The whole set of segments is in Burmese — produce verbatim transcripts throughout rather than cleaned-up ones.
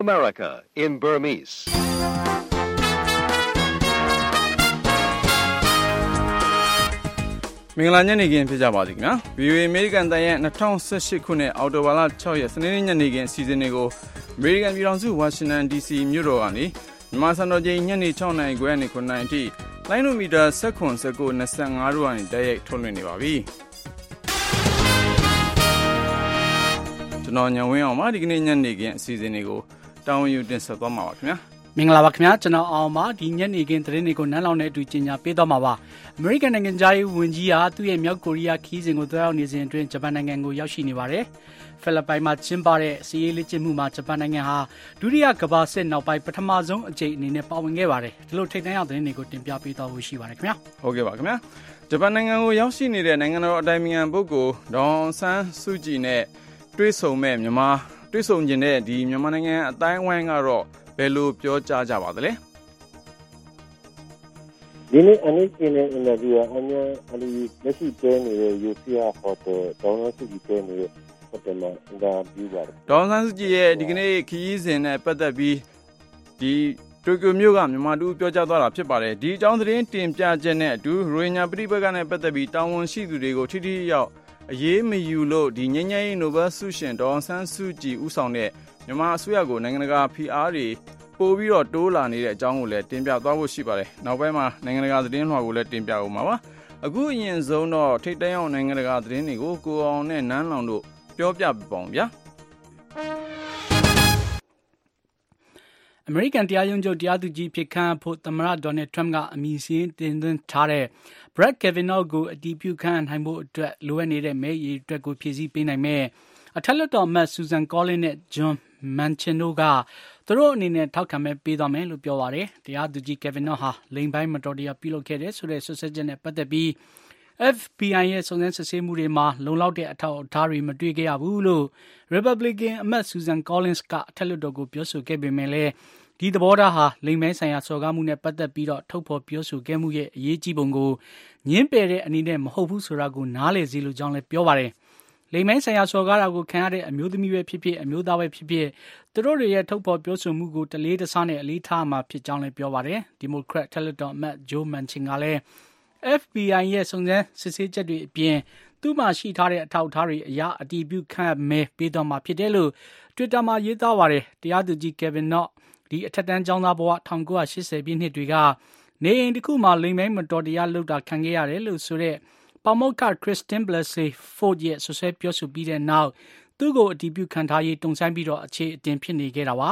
America in Burmese. မင်္ဂလာညနေခင်းဖြစ်ကြပါသည်ခင်ဗျာ ဗီအိုအေ American တန်ရဲ့၂၀၁၈ခုနှစ်အောက်တိုဘာလ၆ရက်စနေနေ့ညနေခင်းအစီအစဉ်တွေကို American ပြည်ထောင်စု Washington ဒီ စီ မြို့တော်ကနေမြန်မာစံတော်ချိန်ညနေ၆နာရီခွဲနဲ့ခုနာရီအထိလိုင်းနိုမီတာ၁၇ ၁၉ ၂၅တို့ကနေတိုက်ရိုက်ထုတ်လွှင့်နေပါပြီကျွန်တော်ညဝင်းအောင်ပါဒီကနေ့ညနေခင်းအစီအစဉ်တွေကိုတောင်းယူတင်ဆက်သွားမှာပါခင်ဗျာမင်္ဂလာပါခင်ဗျာကျွန်တော်အောင်ပါဒီညနေခင်းသတင်းတွေကိုနန်းလောင်နဲ့အတူကြီးညာပေးသွားမှာပါအမေရိကန်နိုင်ငံသားရေးဝန်ကြီးဟာသူ့ရဲ့မြောက်ကိုရီးယားခီးစဉ်ကိုတွားရောက်နေစဉ်အတွင်းဂျပန်နိုင်ငံကိုရောက်ရှိနေပါတယ်ဖိလစ်ပိုင်မှာကျင်းပတဲ့စီးရေးလေ့ကျင့်မှုမှာဂျပန်နိုင်ငံဟာဒုတိယကမ္ဘာစစ်နောက်ပိုင်းပထမဆုံးအကြိမ်အနေနဲ့ပါဝင်ခဲ့ပါတယ်ဒီလိုထိပ်တန်းရောက်သတင်းတွေကိုတင်ပြပေးသွားဖို့ရှိပါတယ်ခင်ဗျာဟုတ်ကဲ့ပါခင်ဗျာဂျပန်နိုင်ငံကိုရောက်ရှိနေတဲ့နိုင်ငံတော်အတိုင်ပင်ခံပုဂ္ဂိုလ်ဒေါ်အောင်ဆန်းစုကြည်နဲ့တွေ့ဆုံမဲ့မြန်မာတွေ့ဆုံခြင်းတဲ့ဒီမြန်မာနိုင်ငံအတိုင်းအဝိုင်းကတော့ဘယ်လိုပြောကြားကြပါသလဲဒီနေ့အနည်းငယ်အင်တာဗျူးအမြဲအလီလက်ရှိတဲနေတဲ့ယူစီယာဟိုတယ်ဒေါ်အောင်ဆန်းစုကြည်တဲနေတဲ့ဟိုတယ်မှာအင်တာဗျူးပါတယ်ဒေါ်အောင်ဆန်းစုကြည်ရဲ့ဒီကနေ့ခရီးစဉ်နဲ့ပတ်သက်ပြီးဒီတိုကျိုမြို့ကမြန်မာတူပြောကြားသွားတာဖြစ်ပါတယ်ဒီအကြောင်းသတင်းတင်ပြချက်နဲ့အတူရိုဟင်ဂျာပြည်ပကနဲ့ပတ်သက်ပြီးတာဝန်ရှိသူတွေကိုထိထိရောက်အရေးမယူလို့ဒီငြိမ်းချမ်းရေးနိုဘယ်ဆုရှင်ဒေါ်အောင်ဆန်းစုကြည်ဦးဆောင်တဲ့မြန်မာအစိုးရကိုနိုင်ငံတကာဖိအားတွေပို့ပြီးတော့တိုးလာနေတဲ့အကြောင်းကိုလည်းတင်ပြသွားဖို့ရှိပါတယ်နောက်ပိုင်းမှာနိုင်ငံတကာသတင်းလွှာကိုလည်းတင်ပြအောင်ပါပါအခုအရင်ဆုံးတော့ထိပ်တန်းအောင်နိုင်ငံတကာသတင်းတွေကိုကိုအောင်နဲ့နန်းလောင်တို့ပြောပြပြပါအောင်ဗျာအမေရိကန်တရားရုံးချုပ်တရားသူကြီးဖြစ်ခန့်ဖို့သမ္မတဒေါ်နယ်ထရမ့်ကအမည်စင်းတင်သွင်းထားတဲ့ Brett Kavanaugh ကိုအတည်ပြုခန့်နိုင်ဖို့အတွက်လိုအပ်နေတဲ့မဲရည်အတွက်ကိုဖြည့်ဆည်းပေးနိုင်မဲ့အထက်လွှတ်တော်အမတ် Susan Collins နဲ့ John Manchin တို့ကသူတို့အနေနဲ့ထောက်ခံမဲပေးသွားမယ်လို့ပြောပါတယ်တရားသူကြီး Kavanaugh ဟာလိင်ပိုင်းမတော်တရားပြုလုပ်ခဲ့တဲ့ဆိုတဲ့ဆွဆွဲချက်နဲ့ပတ်သက်ပြီး F B I ရဲ့စုံစမ်းစစ်ဆေးမှုတွေမှာလုံလောက်တဲ့အထောက်အထားတွေမတွေ့ခဲ့ရဘူးလို့ Republican အမတ် Susan Collins ကအထက်လွှတ်တော်ကိုပြောဆိုခဲ့ပေမဲ့လည်းဒီသဘောထားဟာလိင်ပိုင်းဆိုင်ရာစော်ကားမှုနဲ့ပတ်သက်ပြီးတော့ထုတ်ဖော်ပြောဆိုခဲ့မှုရဲ့အရေးကြီးပုံကိုညှင်းပယ်တဲ့အနေနဲ့မဟုတ်ဘူးဆိုတာကိုနားလည်စေလိုကြောင်းလည်းပြောပါတယ်လိင်ပိုင်းဆိုင်ရာစော်ကားတာကိုခံရတဲ့အမျိုးသမီးပဲဖြစ်ဖြစ်အမျိုးသားပဲဖြစ်ဖြစ်သူတို့တွေရဲ့ထုတ်ဖော်ပြောဆိုမှုကိုတလေးတစားနဲ့အလေးထားမှာဖြစ်ကြောင်းလည်းပြောပါတယ်ဒီမိုကရက်ထက်လက်တော်အမတ် Joe Manchin ကလည်း F B I ရဲ့စုံစမ်းစစ်ဆေးချက်တွေအပြင်သူ့မှာရှိထားတဲ့အထောက်အထားတွေအရာအတည်ပြုခန့်မဲပေးတော့မှာဖြစ်တယ်လို့ Twitter မှာရေးသားပါတယ်တရားသူကြီး Kavanaughဒီအထက်တန်းကျောင်းသားဘဝ၁၉၈၀ပြည့်နှစ်တွေကနေအိမ်တစ်ခုမှာလိင်ပိုင်းမတော်တရားလုပ်တာခံခဲ့ရတယ်လို့ဆိုတဲ့ပါမောက္ခ Christine Blasey Ford ရဲ့ဆွဆွဲပြောဆိုပြီးတဲ့နောက်သူ့ကိုအတည်ပြုခံထားရေးတုံ့ဆိုင်ပြီးတော့အခြေအတင်ဖြစ်နေခဲ့တာပါ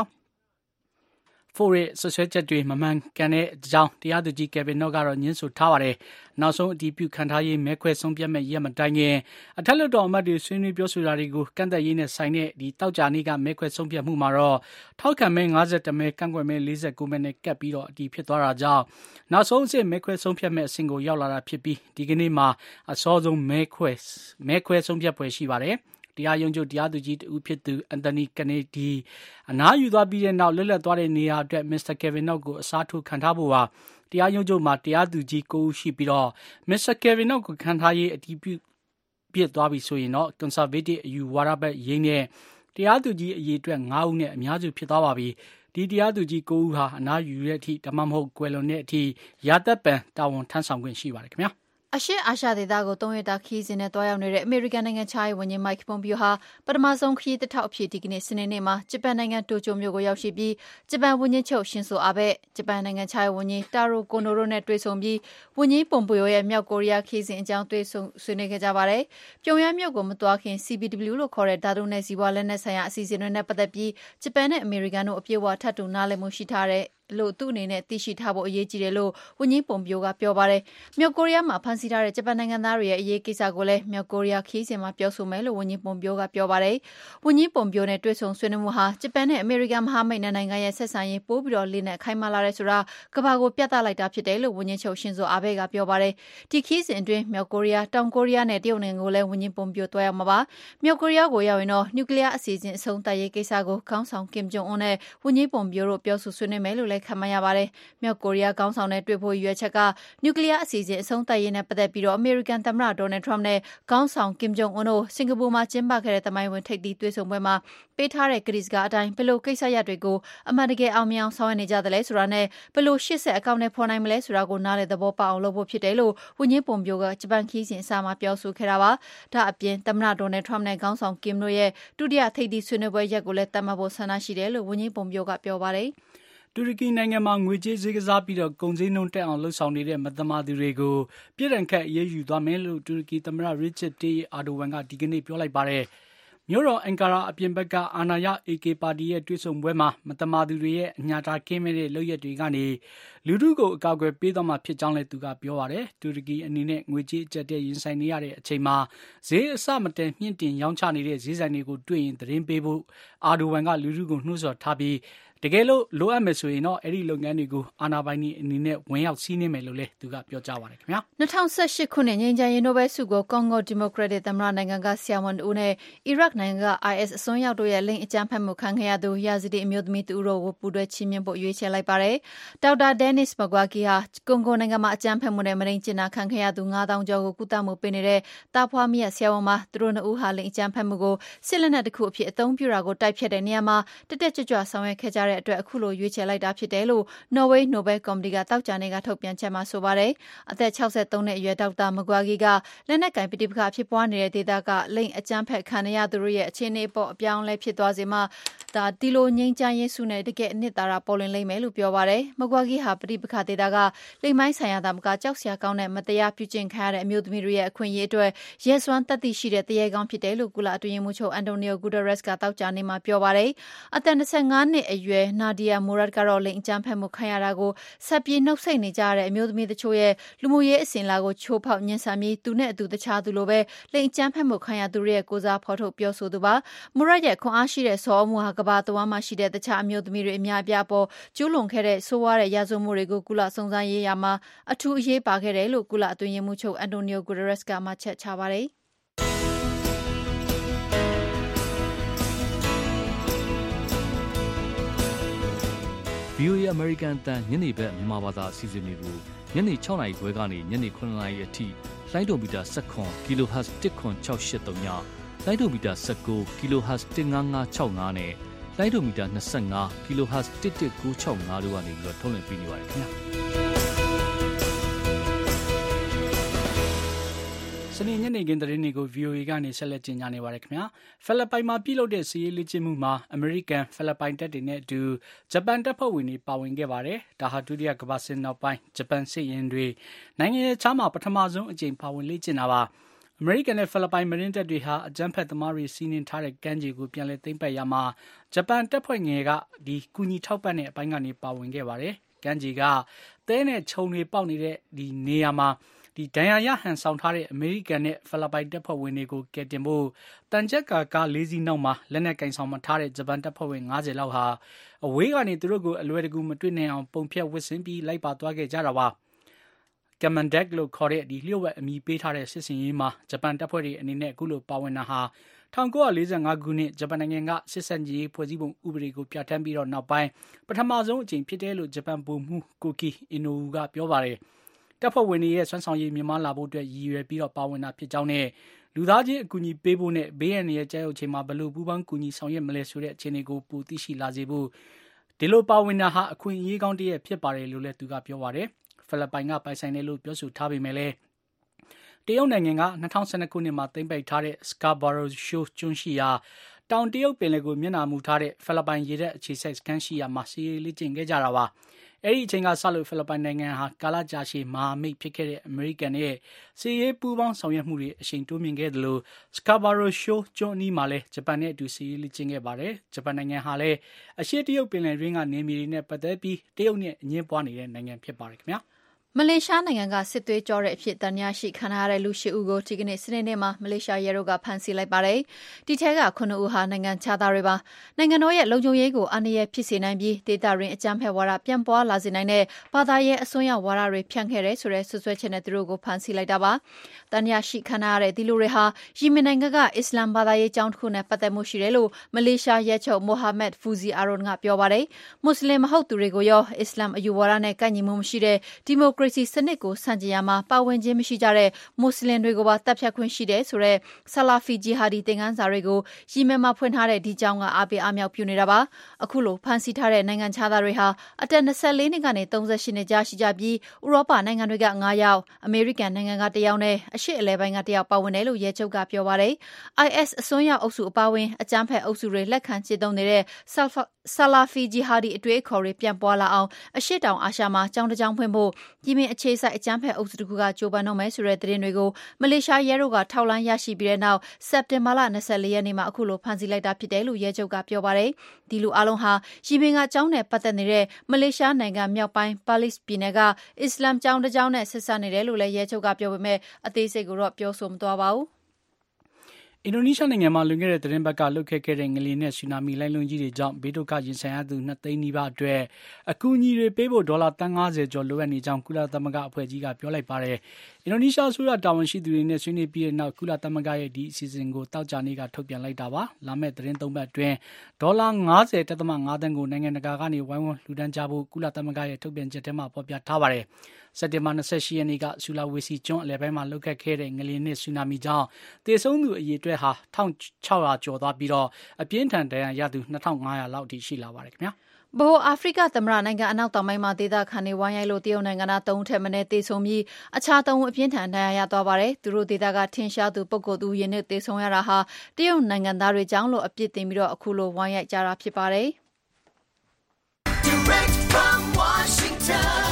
Ford ရဲ့ဆွဆွဲချက်တွေမမှန်ကန်တဲ့အကြောင်းတရားသူကြီး Kavanaugh ကတော့ညှင်းဆိုထားပါတယ်နောက်ဆုံးအတည်ပြုခံထားရေးမဲခွဲဆုံးဖြတ်မဲ့ရက်မတိုင်ခင်အထက်လွှတ်တော်အမတ်တွေဆွေးနွေးပြောဆိုတာတွေကိုကန့်သက်ရေးနဲ့ဆိုင်တဲ့ဒီတောက်ကြနေ့ကမဲခွဲဆုံးဖြတ်မှုမှာတော့ထောက်ခံမဲ၅၁မဲကန့်ကွက်မဲ၄၉မဲနဲ့ကပ်ပြီးတော့အတည်ဖြစ်သွားတာကြောင့်နောက်ဆုံးအဆင့်မဲခွဲဆုံးဖြတ်မဲ့အဆင့်ကိုရောက်လာတာဖြစ်ပြီးဒီကနေ့မှာအစောဆုံးမဲခွဲမဲခွဲဆုံးဖြတ်ပွဲရှိပါတယ်တရားရုံးချုပ်တရားသူကြီးတူဖြစ်သူအန်တိုနီကနေဒီအနားယူသွားပြီးတဲ့နောက်လွတ်လပ်သွားတဲ့နေရာအတွက်မစ္စတာ Kavanaugh ကိုအစားထိုးခံထားဖို့ပါတရားရုံးချုပ်မှာတရားသူကြီး၉ဦးရှိပြီးတော့မစ္စတာ Kavanaugh ကိုခံထားရေးအတည်ပြုပြစ်သွားပြီဆိုရင်တော့ conservative အယူဝါဒဘက်ရင်းနဲ့တရားသူကြီးအရေးအတွက်၅ဦးနဲ့အများစုဖြစ်သွားပါပြီဒီတရားသူကြီး၉ဦးဟာအနားယူတဲ့အထိဒါမှမဟုတ်ကွယ်လွန်တဲ့အထိရာသက်ပံတာဝန်ထမ်းဆောင်ခွင့်ရှိပါတယ်ခင်ဗျာအရှေ့အာရှဒေသကိုသုံးရက်တာခရီးစဉ်နဲ့တွားရောက်နေတဲ့အမေရိကန်နိုင်ငံခြားရေးဝန်ကြီး Mike Pompeo ဟာပထမဆုံးခရီးတစ်ထောက်အဖြစ်ဒီကနေ့စနေနေ့မှာဂျပန်နိုင်ငံတိုကျိုမြို့ကိုရောက်ရှိပြီးဂျပန်ဝန်ကြီးချုပ်ရှင်ဆိုအာဘဲဂျပန်နိုင်ငံခြားရေးဝန်ကြီးတာရိုကိုနိုတို့နဲ့တွေ့ဆုံပြီးဝန်ကြီး Pompeo ရဲ့မြောက်ကိုရီးယားခရီးစဉ်အကြောင်းတွေ့ဆုံဆွေးနွေးခဲ့ကြပါတယ်။ပြုံယမ်းမြို့ကိုမသွားခင် C B W လို့ခေါ်တဲ့ဓာတုနဲ့ဇီဝလက်နက်ဆိုင်ရာအစီအစဉ်တွေနဲ့ပတ်သက်ပြီးဂျပန်နဲ့အမေရိကန်တို့အပြည့်အဝထပ်တူနားလည်မှုရှိထားတဲ့လို့သူ့အနေနဲ့သိရှိထားဖို့အရေးကြီးတယ်လို့ဝန်ကြီးပွန်ပီယိုကပြောပါတယ်။မြောက်ကိုရီးယားမှာဖမ်းဆီးထားတဲ့ဂျပန်နိုင်ငံသားတွေရဲ့အရေးကိစ္စကိုလည်းမြောက်ကိုရီးယားခီးစဉ်မှာပြောဆိုမယ်လို့ဝန်ကြီးပွန်ပီယိုကပြောပါတယ်။ဝန်ကြီးပွန်ပီယိုနဲ့တွေ့ဆုံဆွေးနွေးမှုဟာဂျပန်နဲ့အမေရိကန်မဟာမိတ်နိုင်ငံရဲ့ဆက်ဆံရေးပိုးပြီးတော့လေးနဲ့ခိုင်မာလာတဲ့ဆိုတာကမ္ဘာကိုပြသလိုက်တာဖြစ်တယ်လို့ဝန်ကြီးချုပ်ရှင်ဇိုအာဘဲကပြောပါတယ်။ဒီခီးစဉ်အတွင်းမြောက်ကိုရီးယားတောင်ကိုရီးယားနဲ့တရုတ်နိုင်ငံကိုလည်းဝန်ကြီးပွန်ပီယိုတွားရောက်မှာပါ။မြောက်ကိုရီးယားကိုရောက်ရင်တော့နျူကလ িয়ার အစီအစဉ်အဆုံးသတ်ရေးကိစ္စကိုခေါင်းဆောင်ကင်ဂျုံအွန်းနဲ့ဝန်ကြီးပွန်ပီယိုတို့ပြောဆိုဆွေးနွေးမယ်လို့လည်းလည်းခံမရပါတယ်။မြောက်ကိုရီးယားခေါင်းဆောင်နဲ့တွေ့ဖို့ရွေးချက်ကနျူကလ িয়ার အစီအစဉ်အဆုံးသတ်ရေးနဲ့ပတ်သက်ပြီးတော့အမေရိကန်သမ္မတဒေါ်နယ်ထရမ့်နဲ့ခေါင်းဆောင်ကင်ဂျုံအွန်းတို့စင်ကာပူမှာကျင်းပခဲ့တဲ့သမိုင်းဝင်ထိပ်သီးတွေ့ဆုံပွဲမှာပေးထားတဲ့ကတိစကားအတိုင်းဘယ်လိုကိစ္စရပ်တွေကိုအမှန်တကယ်အောင်မြင်အောင်ဆောင်ရွက်နေကြသလဲဆိုတာနဲ့ဘယ်လိုရှေ့ဆက်အကောင့်နဲ့ဖော်နိုင်မလဲဆိုတာကိုနားလည်သဘောပေါက်အောင်လုပ်ဖို့ဖြစ်တယ်လို့ဝန်ကြီးပုံပြိုကဂျပန်ခီးစဉ်အစားမှာပြောဆိုခဲ့တာပါ။ဒါအပြင်သမ္မတဒေါ်နယ်ထရမ့်နဲ့ခေါင်းဆောင်ကင်တို့ရဲ့ဒုတိယထိပ်သီးဆွေးနွေးပွဲရက်ကိုလည်းတတ်မှတ်ဖို့ဆန္ဒရှိတယ်လို့ဝန်ကြီးပုံပြိုကပြောပါတယ်။တူရကီနိုင်ငံမှာငွေကြေးဈေးကစားပြီးတော့ကုန်စည်နှုန်းတက်အောင်လှုပ်ဆောင်နေတဲ့မသမာသူတွေကိုပြည်ထောင်ခတ်အရေးယူသွားမယ်လို့တူရကီသမ္မတရစ်ချတ်တေးအာဒိုဝမ်ကဒီကနေ့ပြောလိုက်ပါတယ်။မြို့တော်အန်ကာရာအပြင်ဘက်ကအာဏာရ အေ ကေ ပါတီရဲ့တွေ့ဆုံပွဲမှာမသမာသူတွေရဲ့အညာတာကင်းမဲ့တဲ့လုပ်ရက်တွေကနေလူထုကိုအကာအကွယ်ပေးသွားမှာဖြစ်ကြောင်းလည်းသူကပြောပါတယ်။တူရကီအနေနဲ့ငွေကြေးအကျပ်တဲ့ရင်ဆိုင်နေရတဲ့အချိန်မှာဈေးအဆမတန်မြင့်တင်ရောင်းချနေတဲ့ဈေးဆိုင်တွေကိုတွေ့ရင်သတင်းပေးဖို့အာဒိုဝမ်ကလူထုကိုနှိုးဆော်ထားပြီးတကယ်လို့လိုအပ်မယ်ဆိုရင်တော့အဲ့ဒီလုပ်ငန်းတွေကိုအာဏာပိုင်တွေအနေနဲ့ဝင်ရောက်စီးနင်းမယ်လို့လည်းသူကပြောကြားပါတယ်ခင်ဗျာ၂၀၁၈ခုနှစ်ငြိမ်းချမ်းရေးနိုဘယ်ဆုကိုကွန်ဂိုဒီမိုကရက်တစ်သမ္မတနိုင်ငံကဆရာဝန်ဦးနဲ့အီရတ်နိုင်ငံက အိုင်အက်စ် အစွန်းရောက်တို့ရဲ့လိင်အကြမ်းဖက်မှုခံခဲ့ရသူယာဇီဒီအမျိုးသမီးတူတို့ကိုပူးတွဲချီးမြှင့်ဖို့ရွေးချယ်လိုက်ပါတယ်။ဒေါက်တာဒဲနစ်မကွာကီဟာကွန်ဂိုနိုင်ငံမှာအကြမ်းဖက်မှုနဲ့မရင်းကျင်နာခံခဲ့ရသူငါးသောင်းကျော်ကိုကုသမှုပေးနေတဲ့တာဖွားမီရဲ့ဆရာဝန်မှာသူတို့နှစ်ဦးဟာလိင်အကြမ်းဖက်မှုကိုစစ်လက်နက်တစ်ခုအဖြစ်အသုံးပြုတာကိုတိုက်ဖြတ်တဲ့နေရာမှာတက်တက်ကြွကြွဆောင်ရွက်ခဲ့ကြတဲ့အတွက်အခုလိုရွေးချယ်လိုက်တာဖြစ်တယ်လို့နော်ဝေးနိုဘယ်ကော်မတီကတောက်ကြနေကထုတ်ပြန်ချက်မှာဆိုပါတယ်။အသက်၆၃နှစ်အရွယ်ဒေါက်တာမကွာကီကလက်နက်ကင်ပဋိပက္ခဖြစ်ပွားနေတဲ့ဒေသကလိင်အကြမ်းဖက်ခံရသူတို့ရဲ့အခြေအနေပေါ်အပြောင်းလဲဖြစ်သွားစေမှဒါဒီလိုငြိမ်းချမ်းရေးဆုနဲ့တကယ်အနှစ်သာရပေါ်လွင်လိမ့်မယ်လို့ပြောပါတယ်။မကွာကီဟာပဋိပက္ခဒေသကလိင်မိုင်းဆိုင်ရာတာမကကြောက်စရာကောင်းတဲ့မတရားပြုကျင့်ခံရတဲ့အမျိုးသမီးတွေရဲ့အခွင့်အရေးအတွက်ရဲစွမ်းတတ်သိရှိတဲ့တရေကောင်းဖြစ်တယ်လို့ကုလအတွင်းရေးမှူးချုပ်အန်တိုနီယိုဂူဒါရက်စ်ကတောက်ကြနေမှာပြောပါတယ်။အသက်၂၅နှစ်အရွယ်နာဒီယာမိုရတ်ကတော့လိင်အကြမ်းဖက်မှုခံရတာကိုဆက်ပြီးနှုတ်ဆက်နေကြတဲ့အမျိုးသမီးတချို့ရဲ့လူမှုရေးအစဉ်အလာကိုချိုးဖောက်ညှဉ်းဆန်ပြီးသူနဲ့အတူတခြားသူလိုပဲလိင်အကြမ်းဖက်မှုခံရသူတွေရဲ့ကိုစားဖော်ထုတ်ပြောဆိုသူပါ။မိုရတ်ရဲ့ခွန်အားရှိတဲ့ဆောအမှုဟာကဘာတဝမ်းမှာရှိတဲ့တခြားအမျိုးသမီးတွေအများအပြားပေါ်ကျူးလွန်ခဲ့တဲ့ဆိုးဝါးတဲ့ရာဇဝတ်မှုတွေကိုကုလစုံစမ်းရေးရာမှာအထူးအရေးပါခဲ့တယ်လို့ကုလအတွင်းရေးမှူးချုပ်အန်တိုနီယိုဂူဒါရက်စ်ကမှတ်ချက်ချပါတယ်။ဗွီအိုအေ American အသံညနေဘက်မြန်မာဘာသာအစီအစဉ်တွေကိုညနေ၆နာရီခွဲကနေညနေ၇နာရီအထိလိုင်းဒိုမီတာ၁၇ kHz တစ်ခွန်၆၈၃ညလိုင်းဒိုမီတာ၁၉ kHz တစ်၅၅၆၅နဲ့လိုင်းဒိုမီတာ၂၅ kHz တစ်တစ်၉၆၅တို့ကနေပြီးတော့ထုတ်လွှင့်ပေးနေပါတယ်ခင်ဗျာစနေညနေခင်းသတင်းတွေကို ဗွီအိုအေ ကနေဆက်လက်တင်ပြနေပါတယ်ခင်ဗျာဖိလစ်ပိုင်မှာပြုလုပ်တဲ့စီးရေးလေ့ကျင့်မှုမှာအမေရိကန်ဖိလစ်ပိုင်တပ်တွေနဲ့အတူဂျပန်တပ်ဖွဲ့ဝင်တွေပါဝင်ခဲ့ပါတယ်ဒါဟာဒုတိယကမ္ဘာစစ်နောက်ပိုင်းဂျပန်စစ်ရင်တွေနိုင်ငံရေးခြားမှာပထမဆုံးအကြိမ်ပါဝင်လေ့ကျင့်တာပါအမေရိကန်နဲ့ဖိလစ်ပိုင်မရင်းတပ်တွေဟာအကြမ်းဖက်သမားတွေစီးနင်းထားတဲ့ကမ်းခြေကိုပြန်လည်သိမ်းပိုက်ရမှာဂျပန်တပ်ဖွဲ့ငယ်ကဒီကူညီထောက်ပံ့တဲ့အပိုင်းကနေပါဝင်ခဲ့ပါတယ်ကမ်းခြေကသဲနဲ့ခြုံတွေပေါက်နေတဲ့ဒီနေရာမှာဒီဒဏ်ရာရဟန်ဆောင်ထားတဲ့အမေရိကန်နဲ့ဖိလစ်ပိုင်တပ်ဖွဲ့ဝင်တွေကိုကယ်တင်ဖို့တန်ချက်ကာကားလေးစီးနောက်မှာလက်နက်ကင်ဆောင်မထားတဲ့ဂျပန်တပ်ဖွဲ့ဝင်၅၀လောက်ဟာအဝေးကနေသူတို့ကိုအလွယ်တကူမတွေ့နိုင်အောင်ပုံဖြတ်ဝစ်ဆင်ပြီးလိုက်ပါသွားခဲ့ကြတာပါကမန်ဒက်လို့ခေါ်တဲ့ဒီလျှို့ဝှက်အမည်ပေးထားတဲ့စစ်စင်ရေးမှာဂျပန်တပ်ဖွဲ့တွေအနေနဲ့အခုလိုပါဝင်တာဟာ၁၉၄၅ခုနှစ်ဂျပန်နိုင်ငံကစစ်စင်ကြီးဖွဲ့စည်းပုံဥပဒေကိုပြဋ္ဌာန်းပြီးတော့နောက်ပိုင်းပထမဆုံးအကြိမ်ဖြစ်တယ်လို့ဂျပန်ဗိုလ်မှူးကိုကီအင်နိုဦးကပြောပါတယ်တပ်ဖွဲ့ဝင်တွေရဲ့ဆွမ်းဆောင်ရည်မြင့်မားလာဖို့အတွက်ရည်ရွယ်ပြီးတော့ပါဝင်တာဖြစ်ကြောင်းနဲ့လူသားချင်းအကူအညီပေးဖို့နဲ့ဘေးရန်ရဲ့ကြောက်ရွံ့ချိန်မှာဘလို့ပူပန်းကူညီဆောင်ရွက်မလဲဆိုတဲ့အခြေအနေကိုပိုသိရှိလာစေဖို့ဒီလိုပါဝင်တာဟာအခွင့်အရေးကောင်းတစ်ရပ်ဖြစ်ပါတယ်လို့လည်းသူကပြောပါတယ်ဖိလစ်ပိုင်ကပိုင်ဆိုင်တယ်လို့ပြောဆိုထားပေမဲ့လည်းတရုတ်နိုင်ငံက၂၀၁၂ခုနှစ်မှာသိမ်းပိုက်ထားတဲ့ Scarborough Shoal ကျွန်းရှိရာတောင်တရုတ်ပင်လယ်ကိုမျက်နှာမူထားတဲ့ဖိလစ်ပိုင်ရေတပ်အခြေစိုက်စခန်းရှိရာမှာစီးရီးလေ့ကျင့်ခဲ့ကြတာပါအဲ့ဒီအချိန်ကစလို့ဖိလစ်ပိုင်နိုင်ငံဟာကာလကြာရှည်မဟာမိတ်ဖြစ်ခဲ့တဲ့အမေရိကန်ရဲ့စီးရေးပူးပေါင်းဆောင်ရွက်မှုတွေအရှိန်တိုးမြင့်ခဲ့တယ်လို့ Scarborough Shoal ကျွန်းအနီးမှာလည်းဂျပန်နဲ့အတူစီးရေးလေ့ကျင့်ခဲ့ပါတယ်ဂျပန်နိုင်ငံဟာလည်းအရှေ့တရုတ်ပင်လယ်တွင်းကနေမြေတွေနဲ့ပတ်သက်ပြီးတရုတ်နဲ့အငင်းပွားနေတဲ့နိုင်ငံဖြစ်ပါတယ်ခင်ဗျာမလေးရှားနိုင်ငံကစစ်သွေးကြောတဲ့အဖြစ်တန်ညာရှိခံရတဲ့လူရှိဦးကိုဒီကနေ့စနေနေ့မှာမလေးရှားရဲတို့ကဖမ်းဆီးလိုက်ပါတယ်။ဒီထဲကခုနှစ်ဦးဟာနိုင်ငံခြားသားတွေပါ။နိုင်ငံတော်ရဲ့လုံခြုံရေးကိုအန္တရာယ်ဖြစ်စေနိုင်ပြီးဒေသရင်းအကြမ်းဖက်ဝါဒပြန်ပွားလာစေနိုင်တဲ့ဘာသာရေးအစွန်းရောက်ဝါဒတွေဖြန့်ခဲ့တဲ့ဆိုတဲ့ဆွဆွဲချက်နဲ့သူတို့ကိုဖမ်းဆီးလိုက်တာပါ။တန်ညာရှိခံရတဲ့ဒီလူတွေဟာယီမင်နိုင်ငံကအစ္စလမ်ဘာသာရေးကျောင်းတစ်ခုနဲ့ပတ်သက်မှုရှိတယ်လို့မလေးရှားရဲချုပ်မိုဟာမက်ဖူဇီအာရွန်ကပြောပါတယ်။မွတ်စလင်မဟုတ်သူတွေကိုရောအစ္စလမ်အယူဝါဒနဲ့ကိုက်ညီမှုမရှိတဲ့ဒီမိုကရေစီစနစ်ကိုဆန့်ကျင်ရမှာပါဝင်ခြင်းမရှိကြတဲ့မွတ်စလင်တွေကိုပါတပ်ဖြတ်ခွင့်ရှိတယ်ဆိုတဲ့ဆလာဖီဂျီဟာဒီသင်ခန်းစာတွေကိုယီမင်မှာဖွင့်ထားတဲ့ဒီကျောင်းကအားပေးအားမြောက်ပြုနေတာပါအခုလိုဖန်ဆီးထားတဲ့နိုင်ငံခြားသားတွေဟာအသက်၂၄နှစ်ကနေ၃၈နှစ်ကြားရှိကြပြီးဥရောပနိုင်ငံတွေက၅ယောက်အမေရိကန်နိုင်ငံကတစ်ယောက်နဲ့အရှေ့အလယ်ပိုင်းကတစ်ယောက်ပါဝင်တယ်လို့ရဲချုပ်ကပြောပါတယ် အိုင်အက်စ် အစွန်းရောက်အုပ်စုအပါအဝင်အကြမ်းဖက်အုပ်စုတွေလက်ခံကျင့်သုံးနေတဲ့ဆလာဖီဂျီဟာဒီအတွေ့အခေါ်တွေပြန်ပွားလာအောင်အရှေ့တောင်အာရှမှာကျောင်းတစ်ကျောင်းဖွင့်ဖို့ယီမင်အခြေစိုက်အကြမ်းဖက်အုပ်စုတစ်ခုကကြိုးပမ်းတော့မယ်ဆိုတဲ့သတင်းတွေကိုမလေးရှားရဲတို့ကထောက်လှမ်းရရှိပြီးတဲ့နောက်စက်တင်ဘာလ၂၄ရက်နေ့မှာအခုလိုဖမ်းဆီးလိုက်တာဖြစ်တယ်လို့ရဲချုပ်ကပြောပါတယ်ဒီလူအလုံးဟာယီမင်ကကျောင်းနဲ့ပတ်သက်နေတဲ့မလေးရှားနိုင်ငံမြောက်ပိုင်းပါလစ်ပြည်နယ်ကအစ္စလမ်ကျောင်းတစ်ကျောင်းနဲ့ဆက်စပ်နေတယ်လို့လည်းရဲချုပ်ကပြောပေမဲ့အသေးစိတ်ကိုတော့ပြောဆိုမသွားပါဘူးအင်ဒိုနီးရှားနိုင်ငံမှာလွန်ခဲ့တဲ့သတင်းပတ်ကလှုပ်ခတ်ခဲ့တဲ့ငလျင်နဲ့ဆူနာမီလှိုင်းလုံးကြီးတွေကြောင့်ဘေးဒုက္ခရင်ဆိုင်ရသူနှစ်သိန်းနီးပါးအတွက်အကူအညီတွေပေးဖို့ဒေါ်လာသန်း၅၀ကျော်လိုအပ်နေကြောင်းကုလသမဂ္ဂအဖွဲ့ကြီးကပြောလိုက်ပါတယ်။အင်ဒိုနီးရှားအစိုးရတာဝန်ရှိသူတွေနဲ့ဆွေးနွေးပြီးတဲ့နောက်ကုလသမဂ္ဂရဲ့ဒီအစီအစဉ်ကိုတောက်ကြနေ့ကထုတ်ပြန်လိုက်တာပါ။လာမယ့်သတင်းသုံးပတ်အတွင်းဒေါ်လာ၅၀.၅သန်းကိုနိုင်ငံတကာကနေဝိုင်းဝန်းလှူဒန်းကြဖို့ကုလသမဂ္ဂရဲ့ထုတ်ပြန်ချက်ထဲမှာဖော်ပြထားပါတယ်။စက်တင်ဘာ၂၈ရက်နေ့ကဆူလာဝေစီကျွန်းအလယ်ပိုင်းမှာလှုပ်ခတ်ခဲ့တဲ့ငလျင်နဲ့ဆူနာမီကြောင့်သေဆုံးသူအရေအတွက်ဟာ၁၆၀၀ကျော်သွားပြီးတော့အပြင်းထန်ဒဏ်ရာရသူ၂၅၀၀လောက်အထိရှိလာပါတယ်ခင်ဗျာ။ဗဟိုအာဖရိကသမ္မတနိုင်ငံအနောက်တောင်ပိုင်းမှာဒေသခံတွေဝိုင်းရိုက်လို့တရုတ်နိုင်ငံသား၃ဦးထက်မနည်းသေဆုံးပြီးအခြား၃ဦးအပြင်းထန်ဒဏ်ရာရသွားပါတယ်။သူတို့ဒေသကထင်ရှားသူပုဂ္ဂိုလ်သူယင်းနဲ့သေဆုံးရတာဟာတရုတ်နိုင်ငံသားတွေကြောင့်လို့အပြစ်တင်ပြီးတော့အခုလိုဝိုင်းရိုက်ကြတာဖြစ်ပါတယ်။ Direct from Washington,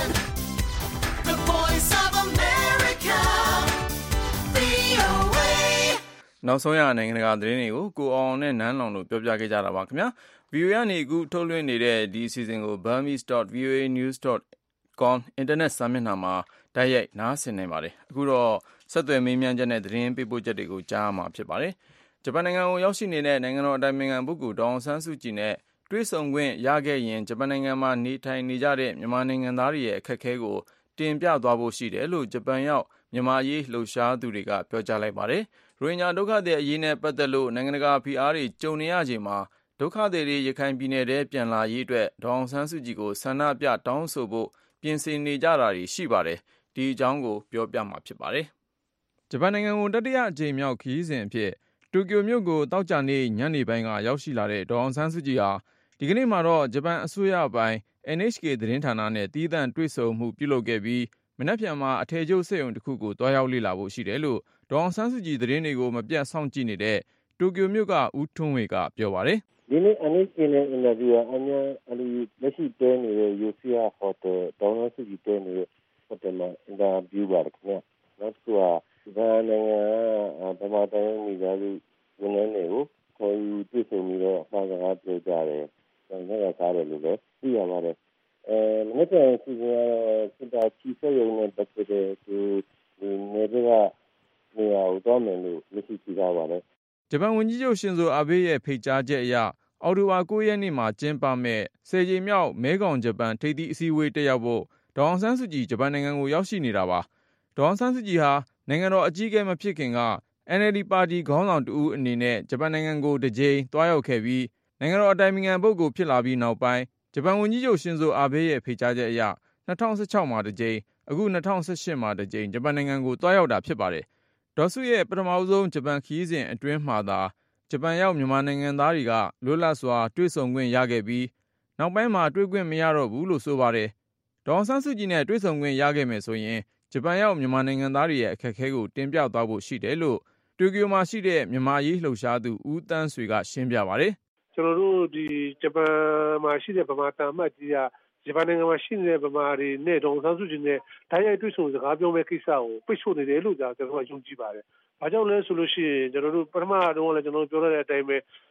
the voice of America, ဗွီအိုအေနောက်ဆုံးရနိုင်ငံတကာသတင်းတွေကိုကိုအောင်နဲ့နန်းလောင်တို့ပြောပြခဲ့ကြတာပါခင်ဗျာ။ ဗီအိုအေ ကနေအခုထုတ်လွှင့်နေတဲ့ဒီအစီအစဉ်ကို burmese dot v o a news dot com အင်တာနက်စာမျက်နှာမှာတိုက်ရိုက်နားဆင်နိုင်ပါတယ်။အခုတော့ဆက်သွယ်မေးမြန်းချက်နဲ့သတင်းပေးပို့ချက်တွေကိုကြားမှာဖြစ်ပါတယ်။ဂျပန်နိုင်ငံကိုရောက်ရှိနေတဲ့နိုင်ငံတော်အတိုင်ပင်ခံပုဂ္ဂိုလ်ဒေါ်အောင်ဆန်းစုကြည်နဲ့တွေ့ဆုံခွင့်ရခဲ့ရင်ဂျပန်နိုင်ငံမှာနေထိုင်နေကြတဲ့မြန်မာနိုင်ငံသားတွေရဲ့အခက်အခဲကိုတင်ပြသွားဖို့ရှိတယ်လို့ဂျပန်ရောက်မြန်မာအရေးလှုပ်ရှားသူတွေကပြောကြားလိုက်ပါတယ်။ရိုဟင်ဂျာဒုက္ခသည်အရေးနဲ့ပတ်သက်လို့နိုင်ငံတကာဖိအားတွေကြုံနေရချိန်မှာဒုက္ခသည်တွေရခိုင်ပြည်နယ်ထဲပြန်လာရေးအတွက်ဒေါ်အောင်ဆန်းစုကြည်ကိုဆန္ဒပြတောင်းဆိုဖို့ပြင်ဆင်နေကြတာတွေရှိပါတယ်။ဒီအကြောင်းကိုပြောပြမှာဖြစ်ပါတယ်။ဂျပန်နိုင်ငံကိုတတိယအကြိမ်မြောက်ခရီးစဉ်အဖြစ်တိုကျိုမြို့ကိုတောက်ကြနေ့ညနေပိုင်းကရောက်ရှိလာတဲ့ဒေါ်အောင်ဆန်းစုကြည်ဟာဒီကနေ့မှာတော့ဂျပန်အစိုးရပိုင်း အန် အိတ်ချ်ကေ သတင်းဌာနနဲ့သီးသန့်တွေ့ဆုံမှုပြုလုပ်ခဲ့ပြီးမနက်ဖြန်မှာအထည်ချုပ်စက်ရုံတစ်ခုကိုတွားရောက်လေ့လာဖို့ရှိတယ်လို့ဒေါ်အောင်ဆန်းစုကြည်သတင်းတွေကိုမပြတ်စောင့်ကြည့်နေတဲ့တိုကျိုမြို့ကဦးထွန်းဝေကပြောပါတယ်။ဒီနေ့ အန် အိတ်ချ်ကေ နဲ့အင်တာဗျူးကအများအလီလက်ရှိတဲနေတဲ့ ယူ စီ အာ ဟိုတယ်ဒေါ်အောင်ဆန်းစုကြည်တဲနေတဲ့ဟိုတယ်မှာအင်တာဗျူးပါတယ်ခင်ဗျ။နောက်တစ်ခုကဂျပန်နိုင်ငံကဗမာတိုင်းမိသားစုဝန်ထမ်းတွေကိုခေါ်ယူတွေ့ဆုံပြီးတော့အမှားစကားပြောကြတယ်။ညကစားတယ်လို့လည်းသိရပါတယ်။အဲမနေ့ကစီစဉ်ရစစ်တာချီစက်ရုံနဲ့ပတ်သက်တဲ့ဒီနေပြည်တော်နေရာကိုတော့မယ်လို့လက်ရှိကြည့်ထားပါတယ်။ဂျပန်ဝန်ကြီးချုပ်ရှင်ဇိုအာဘေးရဲ့ဖိတ်ကြားချက်အရအောက်တိုဘာ၉ရက်နေ့မှာကျင်းပမဲ့ဆယ်ကြိမ်မြောက်မဲခေါင်ဂျပန်ထိပ်သီးအစည်းအဝေးတက်ရောက်ဖို့ဒေါ်အောင်ဆန်းစုကြည်ဂျပန်နိုင်ငံကိုရောက်ရှိနေတာပါ။ဒေါ်အောင်ဆန်းစုကြည်ဟာနိုင်ငံတော်အကြီးအကဲမဖြစ်ခင်က အန် အယ်လ် ဒီ ပါတီခေါင်းဆောင်တဦးအနေနဲ့ဂျပန်နိုင်ငံကိုတစ်ကြိမ်သွားရောက်ခဲ့ပြီးနိုင်ငံတော်အတိုင်ပင်ခံပုဂ္ဂိုလ်ဖြစ်လာပြီးနောက်ပိုင်းဂျပန်ဝန်ကြီးချုပ်ရှင်ဇိုအာဘေးရဲ့ဖိတ်ကြားချက်အရ၂၀၁၆မှာတစ်ကြိမ်အခု၂၀၁၈မှာတစ်ကြိမ်ဂျပန်နိုင်ငံကိုသွားရောက်တာဖြစ်ပါတယ်။ဒေါ်စုရဲ့ပထမဆုံးဂျပန်ခရီးစဉ်အတွင်းမှာသာဂျပန်ရောက်မြန်မာနိုင်ငံသားတွေကလွတ်လပ်စွာတွေ့ဆုံခွင့်ရခဲ့ပြီးနောက်ပိုင်းမှာတွေ့ခွင့်မရတော့ဘူးလို့ဆိုပါတယ်။ဒေါ်အောင်ဆန်းစုကြည်နဲ့တွေ့ဆုံခွင့်ရခဲ့မယ်ဆိုရင်ဂျပန်ရောက်မြန်မာနိုင်ငံသားတွေရဲ့အခက်အခဲကိုတင်ပြသွားဖို့ရှိတယ်လို့တိုကျိုမှာရှိတဲ့မြန်မာအရေးလှုပ်ရှားသူဦးတန်းဆွေကရှင်းပြပါတယ်။ကျွန်တော်တို့ဒီဂျပန်မှာရှိတဲ့ဗမာတန်မတ်ကြီးကဂျပန်နိုင်ငံမှာရှိနေတဲ့ဗမာတွေနဲ့ဒေါ်အောင်ဆန်းစုကြည်နဲ့တိုက်ရိုက်တွေ့ဆုံစကားပြောမဲ့ကိစ္စကိုပိတ်ဆို့နေတယ်လို့ကျွန်တော်ကယုံကြည်ပါတယ်။ဘာကြောင့်လဲဆိုလို့ရှိရင်ကျွန်တော်တို့ပထမတော့လည်းကျွန်တော်တို့ပြောရတဲ့အတိုင်းပဲ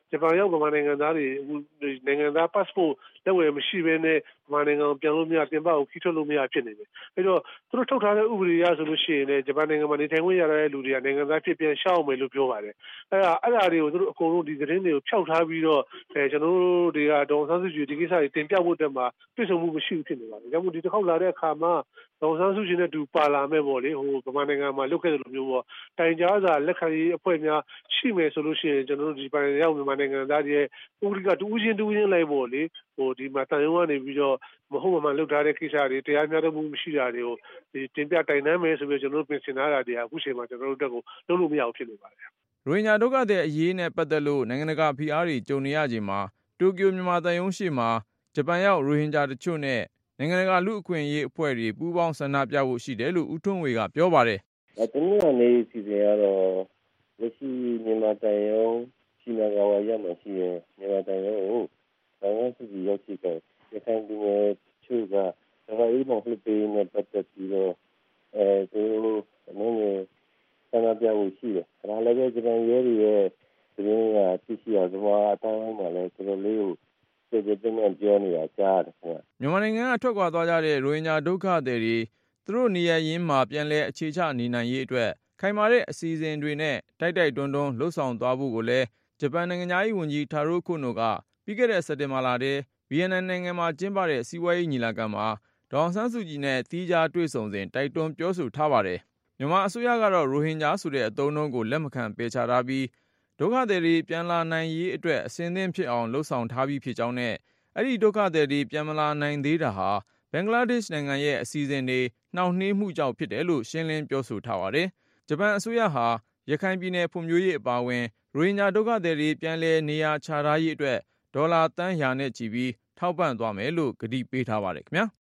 ဂျပန်ရောက်ဗမာနိုင်ငံသားတွေနိုင်ငံသား passport လက်ဝယ်မရှိဘဲနဲ့ဗမာနိုင်ငံပြန်လို့မရပြင်ပကိုခီးထွက်လို့မရဖြစ်နေတယ်အဲ့တော့သူတို့ထုတ်ထားတဲ့ဥပဒေအရဆိုလို့ရှိရင်လည်းဂျပန်နိုင်ငံမှာနေထိုင်ခွင့်ရတဲ့လူတွေကနိုင်ငံသားဖြစ်ပြန်ရှောက်မယ်လို့ပြောပါတယ်အဲ့ဒါအဲ့ဒါတွေကိုသူတို့အကုန်လုံးဒီသတင်းတွေကိုဖျောက်ထားပြီးတော့အဲကျွန်တော်တို့တွေကဒေါ်ဆန်းစုကြည်ဒီကိစ္စတွေတင်ပြဖို့တက်မှာပြည့်စုံမှုမရှိဘူးဖြစ်နေပါတယ်ဒါမှမဟုတ်ဒီတစ်ခေါက်လာတဲ့အခါမှာဒေါ်ဆန်းစုကြည်နဲ့တူပါလာမဲ့ပေါ့လေဟိုဗမာနိုင်ငံမှာလုတ်ခဲ့တယ်လို့မျိုးပေါ့တိုင်ကြားစာလက်ခံရေးအဖွဲ့များရှိမယ်ဆိုလို့ရှိရင်ကျွန်တော်တို့ဒီပိုင်းရောက်မြန်မာနိုင်ငံသားတွေရဲ့ဥပဒေကတူးချင်းတူးချင်းလိုက်ပေါ့လေဟိုဒီမှာတန်ရုံးကနေပြီးတော့မဟုတ်မှမှလုတ်ထားတဲ့ကိစ္စတွေတရားမျှတမှုမရှိတာတွေကိုဒီတင်ပြတိုင်တန်းမယ်ဆိုပြီးကျွန်တော်တို့ပြင်ဆင်ထားတာတွေအခုချိန်မှာကျွန်တော်တို့တက်ကိုလုပ်လို့မရအောင်ဖြစ်နေပါတယ်ရိုဟင်ဂျာဒုက္ခသည်အရေးနဲ့ပတ်သက်လို့နိုင်ငံတကာဖိအားတွေကြုံနေရချိန်မှာတိုကျိုမြန်မာတန်ရုံးရှိမှာဂျပန်ရောက်ရိုဟင်ဂျာတချို့နဲ့နိုင်ငံတကာလူ့အခွင့်အရေးအဖွဲ့တွေပူးပေါင်းဆန္ဒပြဖို့ရှိတယ်လို့ဦးထွန်းဝေကပြောပါတယ်။အဲတနင်္လာနေ့စီစဉ်ရတော့လက်ရှိမြန်မာတန်ရုံးရှိနာဂါဝါရမှာရှိရဲ့မြန်မာတန်ရုံးကိုနိုင်ငံစုကြီးရောက်ရှိတဲ့ရခိုင်ပြည်နယ်ချို့ကဒါကအေးမောင်ဖလိပေးနဲ့ပတ်သက်ပြီးတော့အဲသူအနေနဲ့ဆန္ဒပြဖို့ရှိတယ်။ဒါလည်းပဲဂျပန်ရဲတွေရဲ့သတင်းကသိရှိရသမားအတိုင်းမှာလည်းတော်တော်လေးကိုကျေကျေပြန့်ပြောနေတာကြားတယ်ခင်ဗျမြန်မာနိုင်ငံကထွက်ခွာသွားကြတဲ့ရိုဟင်ဂျာဒုက္ခသည်တွေသူတို့နေရာရင်းမှာပြန်လည်အခြေချနေနိုင်ရေးအတွက်ခိုင်မာတဲ့အစီအစဉ်တွေနဲ့တိုက်တိုက်တွန်းတွန်းလှုပ်ဆောင်သွားဖို့ကိုလည်းဂျပန်နိုင်ငံသားရေးဝန်ကြီးတာရိုကိုနိုကပြီးခဲ့တဲ့စက်တင်ဘာလထဲဗီယက်နမ်နိုင်ငံမှာကျင်းပတဲ့စီးပွားရေးညီလာခံမှာဒေါ်အောင်ဆန်းစုကြည်နဲ့သီးခြားတွေ့ဆုံစဉ်တိုက်တွန်းပြောဆိုထားပါတယ်မြန်မာအစိုးရကတော့ရိုဟင်ဂျာဆိုတဲ့အသုံးအနှုန်းကိုလက်မခံပယ်ချထားပြီးဒုက္ခသည်တွေပြန်လာနိုင်ရေးအတွက်အစဉ်သင့်ဖြစ်အောင်လှုံ့ဆော်ထားပြီးဖြစ်ကြောင်းနဲ့အဲ့ဒီဒုက္ခသည်တွေပြန်မလာနိုင်သေးတာဟာဘင်္ဂလားဒေ့ရှ်နိုင်ငံရဲ့အစီအစဉ်တွေနှောင့်နှေးမှုကြောင့်ဖြစ်တယ်လို့ရှင်းလင်းပြောဆိုထားပါတယ်။ဂျပန်အစိုးရဟာရခိုင်ပြည်နယ်ဖွံ့ဖြိုးရေးအပါအဝင်ရိုဟင်ဂျာဒုက္ခသည်တွေပြန်လည်နေရာချထားရေးအတွက်ဒေါ်လာသန်းရာနဲ့ချီပြီးထောက်ပံ့သွားမယ်လို့ကတိပေးထားပါတယ်ခင်ဗျာ။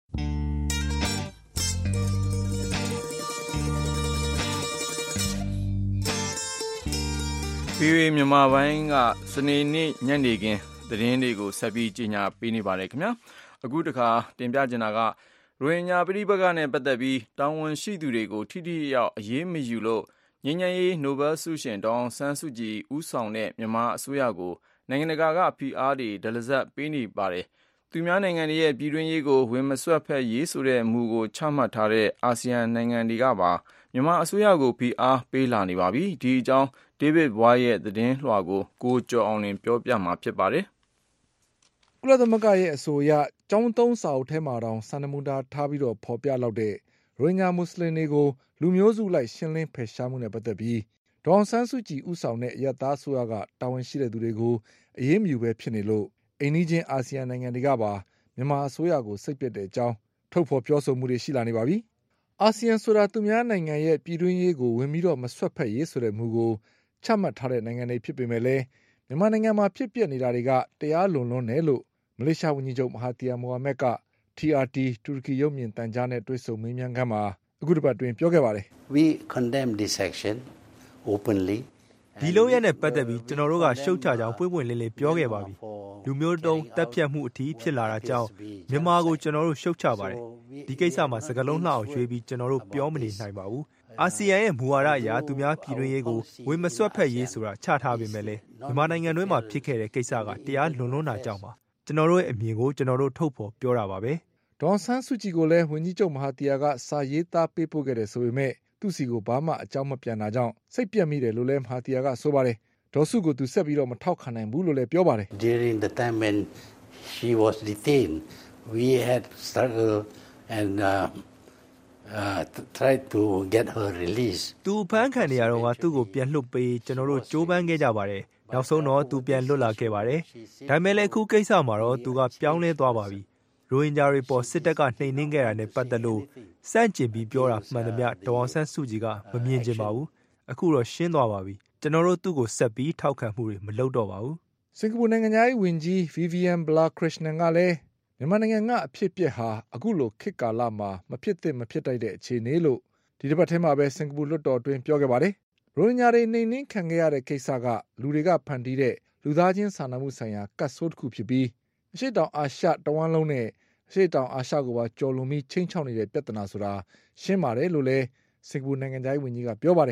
ဗီအိုအေမြန်မာပိုင်းကစနေနေ့ညနေခင်းသတင်းတွေကိုဆက်ပြီးကြီးညာပေးနေပါတယ်ခင်ဗျာအခုတခါတင်ပြချင်တာကရိုဟင်ဂျာပြည်ပကနဲ့ပတ်သက်ပြီးတာဝန်ရှိသူတွေကိုထိထိရောက်အရေးမယူလို့ငြိမ်းချမ်းရေးနိုဘယ်ဆုရှင်ဒေါ်အောင်ဆန်းစုကြည်ဦးဆောင်တဲ့မြန်မာအစိုးရကိုနိုင်ငံတကာကဖိအားတွေဒလဇက်ပေးနေပါတယ်သူများနိုင်ငံတွေရဲ့ပြည်တွင်းရေးကိုဝင်မစွက်ဖက်ရေးဆိုတဲ့မူကိုချမှတ်ထားတဲ့အာဆီယံနိုင်ငံတွေကပါမြန်မာအစိုးရကိုဖိအားပေးလာနေပါပြီဒီအကြောင်းဒေးဗစ်ဘွားရဲ့သတင်းလွှာကိုကိုကျော်အောင်လင်းပြောပြမှာဖြစ်ပါတယ်ကုလသမဂ္ဂရဲ့အဆိုအရကျောင်းသုံးစာအုပ်ထဲမှာတောင်စံနမူနာထားပြီးတော့ဖော်ပြလောက်တဲ့ရိုဟင်ဂျာမွတ်စလင်တွေကိုလူမျိုးစုလိုက်ရှင်းလင်းဖယ်ရှားမှုနဲ့ပတ်သက်ပြီးဒေါ်အောင်ဆန်းစုကြည်ဦးဆောင်တဲ့အရပ်သားအစိုးရကတာဝန်ရှိတဲ့သူတွေကိုအရေးမယူဘဲဖြစ်နေလို့အိမ်နီးချင်းအာဆီယံနိုင်ငံတွေကပါမြန်မာအစိုးရကိုစိတ်ပျက်တဲ့အကြောင်းထုတ်ဖော်ပြောဆိုမှုတွေရှိလာနေပါပြီ။အာဆီယံဆိုတာသူများနိုင်ငံရဲ့ပြည်တွင်းရေးကိုဝင်ပြီးတော့မဆွတ်ဖက်ရေးဆိုတဲ့မူကိုချမှတ်ထားတဲ့နိုင်ငံတွေဖြစ်ပေမဲ့လည်းမြန်မာနိုင်ငံမှာဖြစ်ပျက်နေတာတွေကတရားလွန်လွန်းတယ်လို့မလေးရှားဝန်ကြီးချုပ်မဟာတီယာမိုဟာမက်က T R T တူရကီရုပ်မြင်သံကြားနဲ့တွေ့ဆုံမေးမြန်းခန်းမှာအခုတစ်ပတ်တွင်ပြောခဲ့ပါတယ်။ We condemn this action openly ဒီလုပ်ရတဲ့ပတ်သက်ပြီးကျွန်တော်တို့ကရှုတ်ချကြောင်းပွင့်ပွင့်လင်းလင်းပြောခဲ့ပါပြီ။လူမျိုးတုံးတပ်ဖြတ်မှုအထိဖြစ်လာတာကြောင့်မြန်မာကိုကျွန်တော်တို့ရှုတ်ချပါတယ်။ဒီကိစ္စမှာစကားလုံးလှအောင်ရွေးပြီးကျွန်တော်တို့ပြောမနေနိုင်ပါဘူး။အာဆီယံရဲ့မူဝါဒအရသူများပြည်တွင်းရေးကိုဝင်မစွက်ဖက်ရေးဆိုတာချထားပေမဲ့လည်းမြန်မာနိုင်ငံတွင်းမှာဖြစ်ခဲ့တဲ့ကိစ္စကတရားလွန်လွန်းတာကြောင့်ပါကျွန်တော်တို့ရဲ့အမြင်ကိုကျွန်တော်တို့ထုတ်ဖော်ပြောတာပါပဲဒေါ်ဆန်းစုကြည်ကိုလည်းဝန်ကြီးချုပ်မဟာတီယာကစာရေးသားပေးပို့ခဲ့တယ်ဆိုပေမဲ့သူ့စီကိုဘာမှအကြောင်းမပြန်တာကြောင့်စိတ်ပြတ်မိတယ်လို့လည်းမဟာတီယာကဆိုပါတယ်ဒေါ်စုကိုသူဆက်ပြီးတော့မထောက်ခံနိုင်ဘူးလို့လည်းပြောပါတယ် During the time when she was detained we had struggled and uh, uh tried to get her release သူဖမ်းခံနေရတော့ကသူ့ကိုပြန်လွှတ်ပေးကျွန်တော်တို့ကြိုးပမ်းခဲ့ကြပါတယ်နောက်ဆုံးတော့သူပြန်လွတ်လာခဲ့ပါတယ်ဒါပေမဲ့လည်းအခုကိစ္စမှာတော့သူကပြောင်းလဲသွားပါပြီရိုဟင်ဂျာတွေပေါ်စစ်တပ်ကနှိမ်နင်းခဲ့တာနဲ့ပတ်သက်လို့စန့်ကျင်ပြီးပြောတာမှန်သမျှဒေါ်အောင်ဆန်းစုကြည်ကမမြင်ချင်ပါဘူးအခုတော့ရှင်းသွားပါပြီကျွန်တော်တို့သူ့ကိုဆက်ပြီးထောက်ခံမှုတွေမလုပ်တော့ပါဘူးစင်ကာပူနိုင်ငံသားဝန်ကြီး Vivian Balakrishnan ကလည်းမြန်မာနိုင်ငံကအဖြစ်အပျက်ဟာအခုလိုခေတ်ကာလမှာမဖြစ်သင့်မဖြစ်တိုက်တဲ့အခြေအနေလို့ဒီတစ်ပတ်ထဲမှာပဲစင်ကာပူလွှတ်တော်တွင်ပြောခဲ့ပါတယ်ရိုဟင်ဂျာတွေနှိမ်နင်းခံခဲ့ရတဲ့ကိစ္စကလူတွေကဖန်တီးတဲ့လူသားချင်းစာနာမှုဆိုင်ရာကတ်ဆိုးတစ်ခုဖြစ်ပြီးအရှေ့တောင်အာရှတဝန်းလုံးနဲ့အရှေ့တောင်အာရှကိုပါကျော်လွန်ပြီးချိန်ချောက်နေတဲ့ပြဿနာဆိုတာရှင်းပါတယ်လို့လည်းစင်ကာပူနိုင်ငံသားဝန်ကြီးကပြောပါတယ်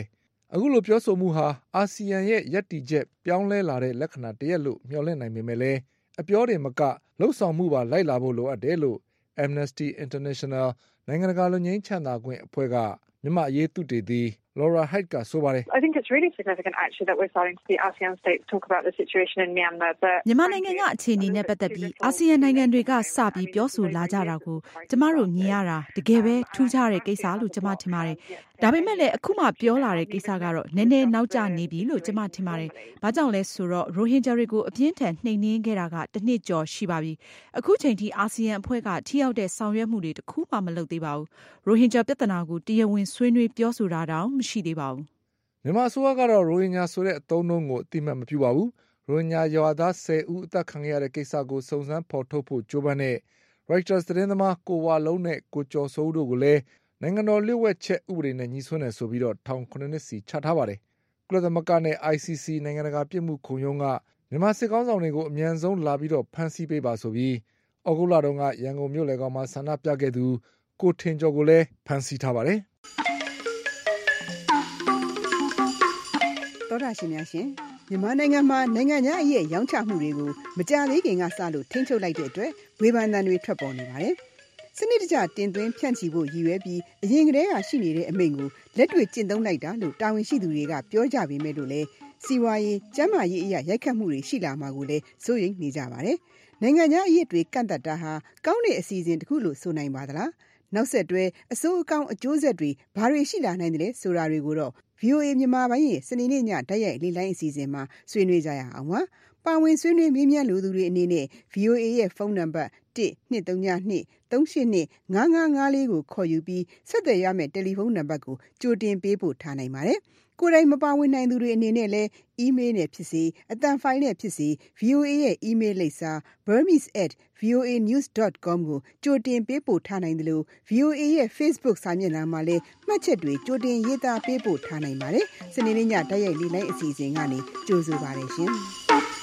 အခုလိုပြောဆိုမှုဟာအာဆီယံရဲ့ယက်တီချက်ပြောင်းလဲလာတဲ့လက္ခဏာတရက်လို့မျှော်လင့်နိုင်ပေမဲ့လည်းအပြောတွေမကလှုပ်ဆောင်မှုပါလိုက်လာဖို့လိုအပ်တယ်လို့ Amnesty International နိုင်ငံတကာလွတ်ငြိမ်းချမ်းသာခွင့်အဖွဲ့ကမြန်မာအရေးသုတေသီ Laura Height ကဆိုပါတယ် I think it's really significant actually that we're starting to see ASEAN states talk about the situation in Myanmar but မြန်မာနိုင်ငံကအခြေအနေနဲ့ပတ်သက်ပြီးအာဆီယံနိုင်ငံတွေကစပြီးပြောဆိုလာကြတာကိုကျမတို့မြင်ရတာတကယ်ပဲထူးခြားတဲ့ကိစ္စလို့ကျမထင်ပါတယ်ဒါပေမဲ့လည်းအခုမှပြောလာတဲ့ကိစ္စကတော့နည်းနည်းနောက်ကျနေပြီလို့ကျမထင်ပါတယ်။ဘာကြောင့်လဲဆိုတော့ရိုဟင်ဂျာတွေကိုအပြင်းထန်နှိမ်နင်းခဲ့တာကတစ်နှစ်ကျော်ရှိပါပြီ။အခုချိန်ထိအာဆီယံအဖွဲ့ကထိရောက်တဲ့ဆောင်ရွက်မှုတွေတခုမှမလုပ်သေးပါဘူး။ရိုဟင်ဂျာပြဿနာကိုတရားဝင်ဆွေးနွေးပြောဆိုတာတောင်မရှိသေးပါဘူး။မြန်မာအစိုးရကတော့ရိုဟင်ဂျာဆိုတဲ့အသုံးအနှုန်းကိုအတိအမှတ်မပြုပါဘူး။ရိုဟင်ဂျာရွာသားဆယ်ဦးအသက်ခံရတဲ့ကိစ္စကိုစုံစမ်းဖော်ထုတ်ဖို့ကြိုးပမ်းတဲ့ Reuters သတင်းသမားကိုဝါလုံးနဲ့ကိုကျော်စိုးတို့ကိုလည်းနိုင်ငံတော်လျှို့ဝှက်ချက်ဥပဒေနဲ့ညှိစွန်းတယ်ဆိုပြီးတော့ထောင်ခုနှစ်နှစ်စီချထားပါတယ်။ကုလသမဂ္ဂနဲ့ I C C နိုင်ငံတကာပြစ်မှုခုံရုံးကမြန်မာစစ်ကောင်းဆောင်တွေကိုအမြန်ဆုံးလာပြီးတော့ဖမ်းဆီးပေးပါဆိုပြီးဩဂုတ်လတုန်းကရန်ကုန်မြို့လယ်ကောင်မှာဆန္ဒပြခဲ့သူကိုထင်ကျော်ကိုလည်းဖမ်းဆီးထားပါတယ်။သောတာရှင်များရှင်မြန်မာနိုင်ငံမှာနိုင်ငံခြားအရေးရောင်းချမှုတွေကိုမကြာသေးခင်ကစလို့ထိန်းချုပ်လိုက်တဲ့အတွက်ဝေဖန်သံတွေထွက်ပေါ်နေပါတယ်။စနစ်တကျတင်သွင်းဖြန့်ချီဖို့ရည်ရွယ်ပြီးအရင်ကတည်းကရှိနေတဲ့အမိန့်ကိုလက်တွေ့ကျင့်သုံးလိုက်တာလို့တာဝန်ရှိသူတွေကပြောကြပေမဲ့လို့လည်းစီးပွားရေးကျန်းမာရေးအရာရိုက်ခတ်မှုတွေရှိလာမှာကိုလည်းစိုးရိမ်နေကြပါတယ်။နိုင်ငံခြားအရေးတွေကန့်သတ်တာဟာကောင်းတဲ့အစီအစဉ်တစ်ခုလို့ဆိုနိုင်ပါသလား။နောက်ဆက်တွဲအစိုးအကောင်းအကျိုးဆက်တွေဘာတွေရှိလာနိုင်တယ်လဲဆိုတာတွေကိုတော့ V O A မြန်မာပိုင်းရဲ့စနေနေ့ညတိုက်ရိုက်လေ့လိုင်းအစီအစဉ်မှာဆွေးနွေးကြရအောင်ပါ။ပါဝင်ဆွေးနွေးမေးမြန်းလိုသူတွေအနေနဲ့ V O A ရဲ့ဖုန်းနံပါတ်one two three two သုံးရှစ်နှစ်ငါးငါးငါးလေးကိုခေါ်ယူပြီးဆက်သွယ်ရမယ့်တယ်လီဖုန်းနံပါတ်ကိုကြိုတင်ပေးပို့ထားနိုင်ပါတယ်။ကိုယ်တိုင်မပါဝင်နိုင်သူတွေအနေနဲ့လည်း email နဲ့ဖြစ်စေအသံဖိုင်နဲ့ဖြစ်စေ V O A ရဲ့ email လိပ်စာ burmese at voa news dot com ကိုကြိုတင်ပေးပို့ထားနိုင်တယ်လို့ V O A ရဲ့ Facebook စာမျက်နှာမှာလည်းမှတ်ချက်တွေကြိုတင်ရေးသားပေးပို့ထားနိုင်ပါတယ်။စနေနေ့ညတိုက်ရိုက်လေ့လိုင်းအစီအစဉ်ကနေကြိုဆိုပါရရှင်။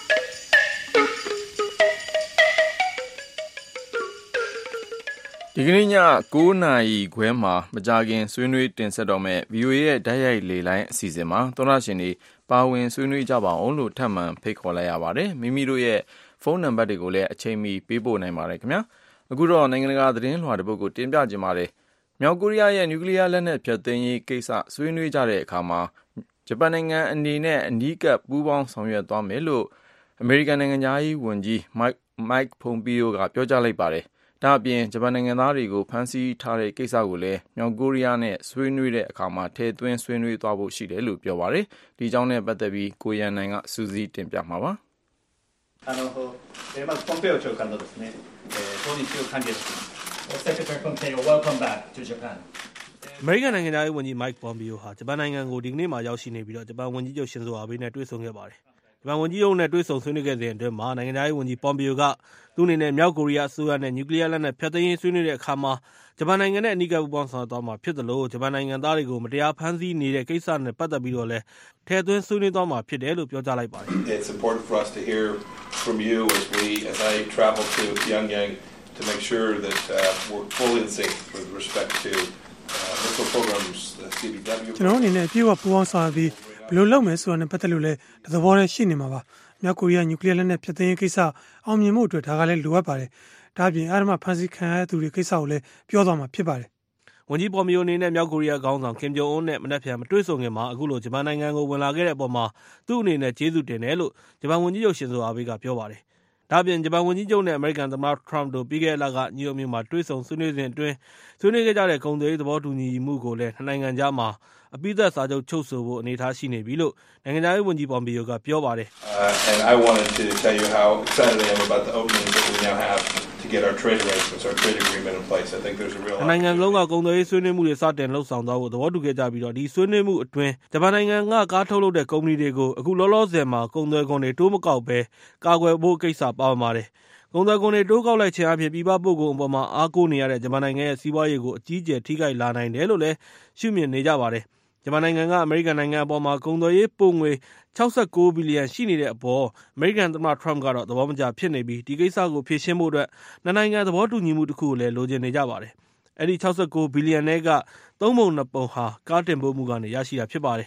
ဒီကနေ့ညnineနာရီခွဲမှာမကြာခင်ဆွေးနွေးတင်ဆက်တော့မဲ့ V O A ရဲ့ဓာတ်ရိုက်လေလိုင်းအစီအစဉ်မှာသောရရှင်တွေပါဝင်ဆွေးနွေးကြပါအောင်လို့ထပ်မံဖိတ်ခေါ်လိုက်ရပါတယ်မိမိတို့ရဲ့ဖုန်းနံပါတ်တွေကိုလည်းအချိန်မီပေးပို့နိုင်ပါတယ်ခင်ဗျာအခုတော့နိုင်ငံတကာသတင်းလွှာတစ်ပုဒ်ကိုတင်ပြကြပါမယ်မြောက်ကိုရီးယားရဲ့နျူကလ িয়ার လက်နက်ဖျက်သိမ်းရေးကိစ္စဆွေးနွေးကြတဲ့အခါမှာဂျပန်နိုင်ငံအနေနဲ့အနီးကပ်ပူးပေါင်းဆောင်ရွက်သွားမယ်လို့အမေရိကန်နိုင်ငံသားရေးဝန်ကြီး Mike Pompeo ကပြောကြားလိုက်ပါတယ်ဒါအပြင်ဂျပန်နိုင်ငံသားတွေကိုဖမ်းဆီးထားတဲ့ကိစ္စကိုလည်းမြောက်ကိုရီးယားနဲ့ဆွေးနွေးတဲ့အခါမှာထည့်သွင်းဆွေးနွေးသွားဖို့ရှိတယ်လို့ပြောပါတယ်ဒီအကြောင်းနဲ့ပတ်သက်ပြီးကိုရန်နိုင်ကစူးစီးတင်ပြမှာပါあのえまずポンペオ長官のですね、えー、訪日を歓迎します。Secretary Pompeo, welcome back to Japan. အမေရိကန်နိုင်ငံသားရေးဝန်ကြီး Mike Pompeo ဟာဂျပန်နိုင်ငံကိုဒီကနေ့မှရောက်ရှိနေပြီးတော့ဂျပန်ဝန်ကြီးချုပ်ရှင်ဇိုအာဘေးနဲ့တွေ့ဆုံခဲ့ပါတယ်။ဂျပန်ဝန်ကြီးချုပ်နဲ့တွေ့ဆုံဆွေးနွေးခဲ့တဲ့အတွင်းမှာနိုင်ငံသားရေးဝန်ကြီး Pompeo ကသူ့အနေနဲ့မြောက်ကိုရီးယားအစိုးရနဲ့နျူကလ িয়ার လက်နက်ဖျက်သိမ်းရေးဆွေးနွေးတဲ့အခါမှာဂျပန်နိုင်ငံနဲ့အနီးကပ်ပူးပေါင်းဆောင်ရွက်သွားမှာဖြစ်တယ်လို့ဂျပန်နိုင်ငံသားတွေကိုမတရားဖမ်းဆီးနေတဲ့ကိစ္စနဲ့ပတ်သက်ပြီးတော့လည်းထည့်သွင်းဆွေးနွေးသွားမှာဖြစ်တယ်လို့ပြောကြားလိုက်ပါတယ်။ It's important for us to hear from you as we as I travel to Pyongyang to make sure that uh, we're fully in sync with respect to uh, missile programs, the C B W. ကျွန်တော်အနေနဲ့ပြေဝပူပေါင်းဆောင်ပြီးဘယ်လိုလုပ်မယ်ဆိုတာနဲ့ပတ်သက်လို့လည်းသဘောနဲ့ရှိနေမှာပါ။မြောက်ကိုရီးယားနျူကလ িয়ার လက်နက်ဖျက်သိမ်းရေးကိစ္စအောင်မြင်မှုအတွက်ဒါကလည်းလိုအပ်ပါတယ်။ဒါ့အပြင်အာရမဖန်စီခံရတဲ့သူတွေကိစ္စကိုလည်းပြောသွားမှာဖြစ်ပါတယ်။ဝန်ကြီးပေါ်မီယိုအနေနဲ့မြောက်ကိုရီးယားခေါင်းဆောင်ကင်ဂျုံအွန်းနဲ့မနက်ဖြန်မတွေ့ဆုံခင်မှာအခုလိုဂျပန်နိုင်ငံကိုဝင်လာခဲ့တဲ့အပေါ်မှာသူ့အနေနဲ့ကျေးဇူးတင်တယ်လို့ဂျပန်ဝန်ကြီးချုပ်ရှင်ဇိုအာဘေးကပြောပါတယ်။ဒါ့အပြင်ဂျပန်ဝန်ကြီးချုပ်နဲ့အမေရိကန်သမ္မတထရမ့်တို့ပြီးခဲ့တဲ့လကနယူးယောက်မြို့မှာတွေ့ဆုံဆွေးနွေးစဉ်အတွင်းဆွေးနွေးခဲ့ကြတဲ့ကုန်သွယ်ရေးသဘောတူညီမှုကိုလည်းနှစ်နိုင်ငံကြားမှာအပိသက်စာချုပ်ချုပ်ဆိုဖို့အနေအထားရှိနေပြီလို့နိုင်ငံသားရေးဝန်ကြီးပေါ်မီယိုကပြောပါတယ် And I wanted to tell you how excited I am about the openings that we now have to get our trade arrangements, our trade agreement in place. I think there's a real နိုင်ငံလုံးကကုန်သွယ်ရေးဆွေးနွေးမှုတွေစတင်လှုပ်ဆောင်သွားဖို့သဘောတူခဲ့ကြပြီးတော့ဒီဆွေးနွေးမှုအတွင်းဂျပန်နိုင်ငံကကားထုတ်လုပ်တဲ့ကုမ္ပဏီတွေကိုအခုလောလောဆယ်မှာကုန်သွယ်ခွန်တွေတိုးမကောက်ပဲကာကွယ်ဖို့ကိစ္စပါဝင်ပါတယ်ကုန်သွယ်ခွန်တွေတိုးကောက်လိုက်ခြင်းအပြင်ပြည်ပပို့ကုန်အပေါ်မှာအားကိုးနေရတဲ့ဂျပန်နိုင်ငံရဲ့စီးပွားရေးကိုအကြီးအကျယ်ထိခိုက်လာနိုင်တယ်လို့လည်းရှုမြင်နေကြပါတယ်ဂျပန်နိုင်ငံကအမေရိကန်နိုင်ငံအပေါ်မှာကုန်သွယ်ရေးပို့ငွေsixty-nineဘီလီယံရှိနေတဲ့အပေါ်အမေရိကန်သမ္မတထရမ့်ကတော့သဘောမကျဖြစ်နေပြီးဒီကိစ္စကိုဖြေရှင်းဖို့အတွက်နှစ်နိုင်ငံသဘောတူညီမှုတစ်ခုကိုလည်းလိုချင်နေကြပါတယ်။အဲဒီsixty-nineဘီလီယံနဲ့ကသုံးပုံနှစ်ပုံဟာကားတင်ပို့မှုကနေရရှိတာဖြစ်ပါတယ်။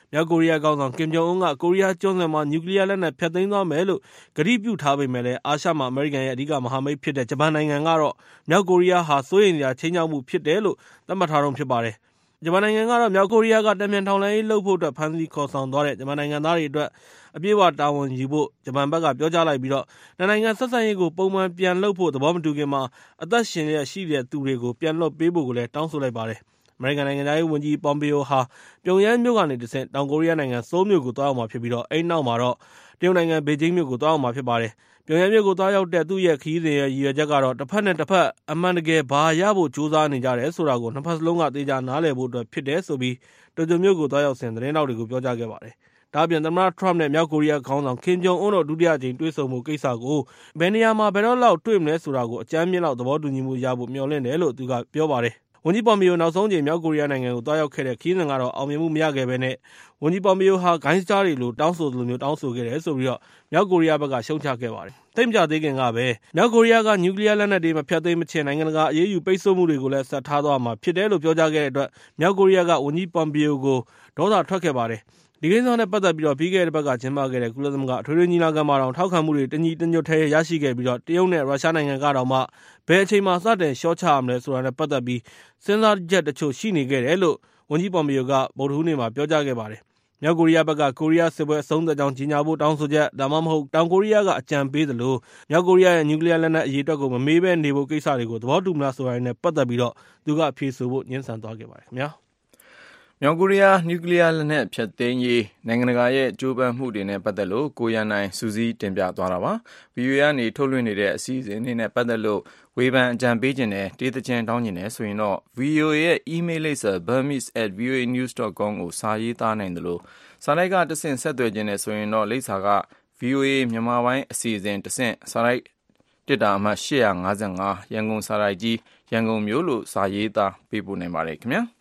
မြောက်ကိုရီးယားခေါင်းဆောင်ကင်ဂျုံအွန်းကကိုရီးယားကျွန်းဆွယ်မှာနျူကလ িয়ার လက်နက်ဖျက်သိမ်းသွားမယ်လို့ကတိပြုထားပေမဲ့လည်းအာရှမှာအမေရိကန်ရဲ့အဓိကမဟာမိတ်ဖြစ်တဲ့ဂျပန်နိုင်ငံကတော့မြောက်ကိုရီးယားဟာစိုးရိမ်စရာချိန်ချောက်မှုဖြစ်တယ်လို့သတ်မှတ်ထားတုန်းဖြစ်ပါတယ်။ဂျပန်နိုင်ငံကတော့မြောက်ကိုရီးယားကတမန်ထောင်လှမ်းရေးလုပ်ဖို့အတွက်ဖမ်းဆီးခေါ်ဆောင်သွားတဲ့ဂျပန်နိုင်ငံသားတွေအတွက်အပြည့်အဝတာဝန်ယူဖို့ဂျပန်ဘက်ကပြောကြားလိုက်ပြီးတော့နိုင်ငံဆက်ဆံရေးကိုပုံမှန်ပြန်လုပ်ဖို့သဘောမတူခင်မှာအသက်ရှင်ရရှိတဲ့သူတွေကိုပြန်လွှတ်ပေးဖို့ကိုလည်းတောင်းဆိုလိုက်ပါတယ်။အမေရိကန်နိုင်ငံသားရေးဝန်ကြီးပွန်ပီယိုဟာပြုံယမ်းမြို့ကနေတဆင့်တောင်ကိုရီးယားနိုင်ငံဆိုးလ်မြို့ကိုသွားရောက်မှာဖြစ်ပြီးတော့အဲ့နောက်မှာတော့တရုတ်နိုင်ငံဘေဂျင်းမြို့ကိုသွားရောက်မှာဖြစ်ပါတယ်။ပြုံယမ်းမြို့ကိုသွားရောက်တဲ့သူ့ရဲ့ခရီးစဉ်ရဲ့ရည်ရွယ်ချက်ကတော့တစ်ဖက်နဲ့တစ်ဖက်အမှန်တကယ်ဘာရဖို့ကြိုးစားနေကြတယ်ဆိုတာကိုနှစ်ဖက်စလုံးကသိကြနားလည်ဖို့အတွက်ဖြစ်တယ်ဆိုပြီးတိုကျိုမြို့ကိုသွားရောက်စဉ်သတင်းတောက်တွေကိုပြောကြားခဲ့ပါတယ်။ဒါ့အပြင်သမ္မတထရမ့်နဲ့မြောက်ကိုရီးယားခေါင်းဆောင်ကင်ဂျုံအွန်းတို့ဒုတိယကြိမ်တွေ့ဆုံမှုကိစ္စကိုဘယ်နေရာမှာဘယ်တော့လောက်တွေ့မလဲဆိုတာကိုအကြမ်းမြင့်လောက်သဘောတူညီမှုရဖို့မျှော်လင့်တယ်လို့သူကပြောပါတယ်။ဝန်ကြီးပွန်ပီယိုနောက်ဆုံးကြိမ်မြောက်ကိုရီးယားနိုင်ငံကိုသွားရောက်ခဲ့တဲ့ခရီးစဉ်ကတော့အောင်မြင်မှုမရခဲ့ဘဲနဲ့ဝန်ကြီးပွန်ပီယိုဟာဂိုင်းစတားတွေလိုတောင်းဆိုသလိုမျိုးတောင်းဆိုခဲ့တယ်ဆိုပြီးတော့မြောက်ကိုရီးယားဘက်ကရှုံချခဲ့ပါတယ်။သိပ်မကြသေးခင်ကပဲမြောက်ကိုရီးယားကနျူကလ িয়ার လက်နက်တွေမဖျက်သိမ်းမချင်းနိုင်ငံတကာအရေးယူပိတ်ဆို့မှုတွေကိုလည်းဆက်ထားသွားမှာဖြစ်တယ်လို့ပြောကြားခဲ့တဲ့အတွက်မြောက်ကိုရီးယားကဝန်ကြီးပွန်ပီယိုကိုဒေါသထွက်ခဲ့ပါတယ်။ဒီကိစ္စနဲ့ပတ်သက်ပြီးတော့ပြီးခဲ့တဲ့ဘက်ကကျင်းပခဲ့တဲ့ကုလသမဂ္ဂအထွေထွေညီလာခံမှာတော့ထောက်ခံမှုတွေတညီတညွတ်ထဲရရှိခဲ့ပြီးတော့တရုတ်နဲ့ရုရှားနိုင်ငံကတော့မှဘယ်အချိန်မှစတင်ရှော့ချရမလဲဆိုတာနဲ့ပတ်သက်ပြီးစဉ်းစားချက်တချို့ရှိနေခဲ့တယ်လို့ဝန်ကြီးပွန်ပီယိုကဗုဒ္ဓဟူးနေ့မှာပြောကြားခဲ့ပါတယ်။မြောက်ကိုရီးယားဘက်ကကိုရီးယားစစ်ပွဲအဆုံးသတ်ကြောင်းကြီးညာဖို့တောင်းဆိုချက်ဒါမှမဟုတ်တောင်ကိုရီးယားကအကြံပေးသလိုမြောက်ကိုရီးယားရဲ့နျူကလ িয়ার လက်နက်အရေးအတွက်ကိုမမေးဘဲနေဖို့ကိစ္စတွေကိုသဘောတူမလားဆိုတာနဲ့ပတ်သက်ပြီးတော့သူကဖြေဆိုဖို့ညှင်းဆန်သွားခဲ့ပါတယ်ခင်ဗျာ။မြောက်ကိုရီးယားနျူကလ িয়ার လက်နက်ဖျက်သိမ်းရေးနိုင်ငံတကာရဲ့ကြိုးပမ်းမှုတွေနဲ့ပတ်သက်လို့ကိုရန်နိုင်စူးစီးတင်ပြသွားတာပါ။ ဗီအိုအေကနေထုတ်လွှင့်နေတဲ့အစီအစဉ်တွေနဲ့ပတ်သက်လို့ဝေဖန်အကြံပေးခြင်းနဲ့တေးသချင်းတောင်းခြင်းနဲ့ဆိုရင်တော့ ဗီအိုအေ ရဲ့ email လိပ်စာ burmese at v o a news dot com ကိုစာရေးသားနိုင်တယ်လို့စာလိုက်ကတဆင့်ဆက်သွယ်ခြင်းနဲ့ဆိုရင်တော့လိပ်စာက ဗီအိုအေ မြန်မာပိုင်းအစီအစဉ်တဆင့်စာလိုက်တစ်တာအမှတ်၈၅၅ရန်ကုန်စာရိုက်ကြီးရန်ကုန်မြို့လို့စာရေးသားပေးပို့နိုင်ပါတယ်ခင်ဗျာ။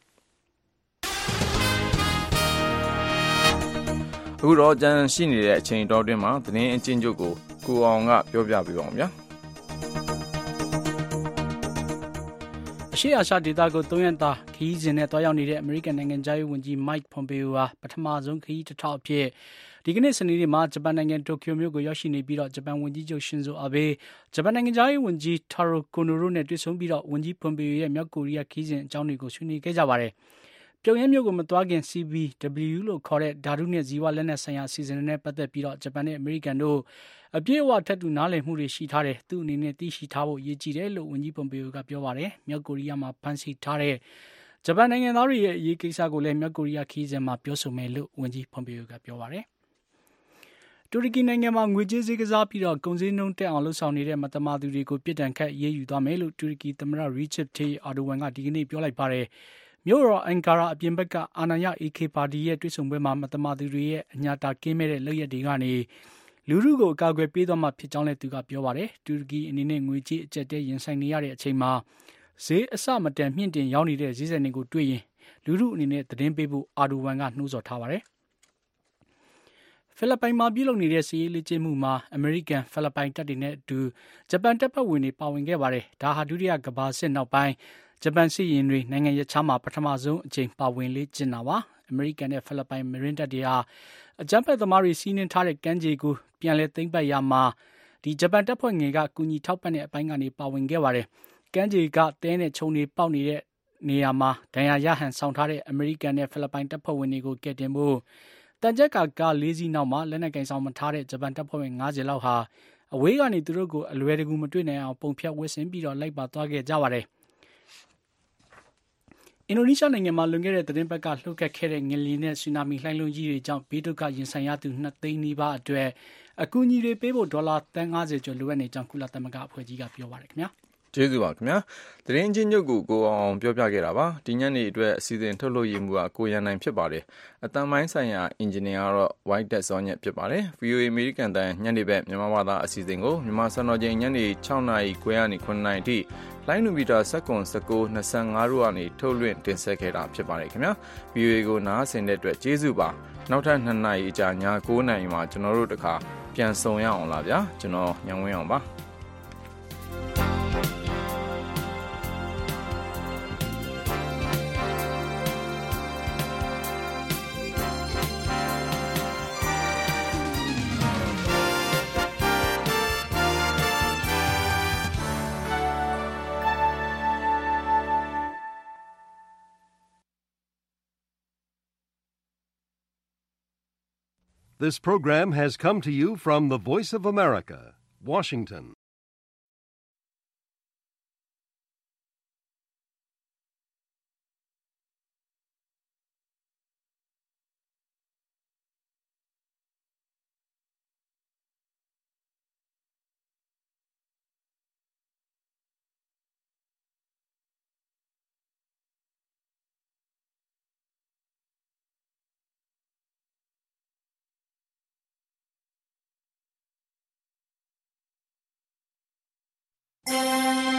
အခုတော့ကြံရှိနေတဲ့အချိန်တော်တွင်းမှာသတင်းအချင်းချုပ်ကိုကိုအောင်ကပြောပြပေးပါဦးဗျာအရှေ့အာရှဒေသကိုသုံးရက်တာခရီးစဉ်နဲ့တွားရောက်နေတဲ့အမေရိကန်နိုင်ငံသားရေးဝန်ကြီး Mike Pompeo ဟာပထမဆုံးခရီးတစ်ထောက်အဖြစ်ဒီကနေ့စနေနေ့မှာဂျပန်နိုင်ငံတိုကျိုမြို့ကိုရောက်ရှိနေပြီးတော့ဂျပန်ဝန်ကြီးချုပ်ရှင်ဇိုအာဘေးဂျပန်နိုင်ငံသားရေးဝန်ကြီး Taro Kono တို့နဲ့တွေ့ဆုံပြီးတော့ဝန်ကြီး Pompeo ရဲ့မြောက်ကိုရီးယားခရီးစဉ်အကြောင်းတွေကိုဆွေးနွေးခဲ့ကြပါတယ်ပြုံယမ်းမြို့ကိုမသွားခင် စီ ဘီ ဒဘလျူ လို့ခေါ်တဲ့ဓာတုနဲ့ဇီဝလက်နက်ဆိုင်ရာအစီအစဉ်တွေနဲ့ပတ်သက်ပြီးတော့ဂျပန်နဲ့အမေရိကန်တို့အပြည့်အဝထပ်တူနားလည်မှုတွေရှိထားတယ်သူ့အနေနဲ့သိရှိထားဖို့ရည်ကြည်တယ်လို့ဝန်ကြီးပွန်ပီယိုကပြောပါတယ်မြောက်ကိုရီးယားမှာဖမ်းဆီးထားတဲ့ဂျပန်နိုင်ငံသားတွေရဲ့အရေးကိစ္စကိုလည်းမြောက်ကိုရီးယားခရီးစဉ်မှာပြောဆိုမယ်လို့ဝန်ကြီးပွန်ပီယိုကပြောပါတယ်တူရကီနိုင်ငံမှာငွေကြေးစည်းကစားပြီးတော့ကုန်စည်နှုန်းတက်အောင်လှုပ်ဆောင်နေတဲ့မတမာသူတွေကိုပြစ်ဒဏ်ခတ်ရေးယူသွားမယ်လို့တူရကီသမ္မတရီချပ်တေးအာဒိုဝမ်ကဒီကနေ့ပြောလိုက်ပါတယ်မြို့တော်အန်ကာရာအပြင်ဘက်ကအာဏာရ အေကေ ပါတီရဲ့တွေ့ဆုံပွဲမှာမတမာသူတွေရဲ့အညာတာကင်းမဲ့တဲ့လုပ်ရက်တွေကနေလူထုကိုအကာအကွယ်ပေးသွားမှဖြစ်ကြောင်းလည်းသူကပြောပါတယ်တူရကီအနေနဲ့ငွေကြေးအကျပ်တဲရင်ဆိုင်နေရတဲ့အချိန်မှာဈေးအဆမတန်မြင့်တင်ရောက်နေတဲ့ဈေးဆိုင်တွေကိုတွေ့ရင်လူထုအနေနဲ့သတင်းပေးဖို့အာဒိုဝမ်ကနှိုးဆော်ထားပါတယ်ဖိလစ်ပိုင်မှာပြုလုပ်နေတဲ့စီးရေးလေ့ကျင့်မှုမှာအမေရိကန်ဖိလစ်ပိုင်တပ်တွေနဲ့အတူဂျပန်တပ်ဖွဲ့ဝင်တွေပါဝင်ခဲ့ပါတယ်ဒါဟာဒုတိယကမ္ဘာစစ်နောက်ပိုင်းဂျပန်စစ်ရင်တွေနိုင်ငံရခြားမှာပထမဆုံးအကြိမ်ပါဝင်လေ့ကျင့်တာပါအမေရိကန်နဲ့ဖိလစ်ပိုင်မရင်းတပ်တွေဟာအကြမ်းဖက်သမားတွေစီးနင်းထားတဲ့ကမ်းခြေကိုပြန်လည်သိမ်းပိုက်ရမှာဒီဂျပန်တပ်ဖွဲ့ငယ်ကကူညီထောက်ပံ့တဲ့အပိုင်းကနေပါဝင်ခဲ့ပါတယ်ကမ်းခြေကတဲနဲ့ခြုံတွေပေါက်နေတဲ့နေရာမှာဒဏ်ရာရဟန်ဆောင်ထားတဲ့အမေရိကန်နဲ့ဖိလစ်ပိုင်တပ်ဖွဲ့ဝင်တွေကိုကယ်တင်ဖို့တန်ကြက်ကကားလေးစီးနောက်မှာလက်နက်ကင်ဆောင်မထားတဲ့ဂျပန်တပ်ဖွဲ့ဝင်၅၀လောက်ဟာအဝေးကနေသူတို့ကိုအလွယ်တကူမတွေ့နိုင်အောင်ပုံဖြတ်ဝစ်ဆင်ပြီးတော့လိုက်ပါသွားခဲ့ကြပါတယ်အင်ဒိုနီးရှားနိုင်ငံမှာလွန်ခဲ့တဲ့သတင်းပတ်ကလှုပ်ခတ်ခဲ့တဲ့ငလျင်နဲ့ဆူနာမီလှိုင်းလုံးကြီးတွေကြောင့်ဘေးဒုက္ခရင်ဆိုင်ရသူနှစ်သိန်းနီးပါးအတွက်အကူအညီတွေပေးဖို့ဒေါ်လာသန်း၅၀ကျော်လိုအပ်နေကြောင်းကုလသမဂ္ဂအဖွဲ့ကြီးကပြောပါတယ်ခင်ဗျာကျေးဇူးပါခင်ဗျာသတင်းချင်းချုပ်ကိုကိုအောင်ပြောပြခဲ့တာပါဒီညနေအတွက်အစီအစဉ်ထုတ်လို့ရမှုကကိုရန်နိုင်ဖြစ်ပါတယ်အတန်ပိုင်းဆိုင်ရာအင်ဂျင်နီယာကတော့ White Dead Zone ညဖြစ်ပါတယ် ဗီအိုအေ American တန်ညနေဘက်မြန်မာဘာသာအစီအစဉ်ကိုမြန်မာစံတော်ချိန်ညနေ၆နာရီခွဲကနေ၇နာရီထိလိုင်းနူမီတာစက္ကွန်၁၉ ၂၅တို့ကနေထုတ်လွှင့်တင်ဆက်ခဲ့တာဖြစ်ပါတယ်ခင်ဗျာ ဗီအိုအေ ကိုနားဆင်တဲ့အတွက်ကျေးဇူးပါနောက်ထပ်၂နာရီအကြာည၉နာရီမှာကျွန်တော်တို့တခါပြန်ဆုံရအောင်လားဗျာကျွန်တော်ညံဝင်းအောင်ပါ This program has come to you from the Voice of America, Washington. Thank you.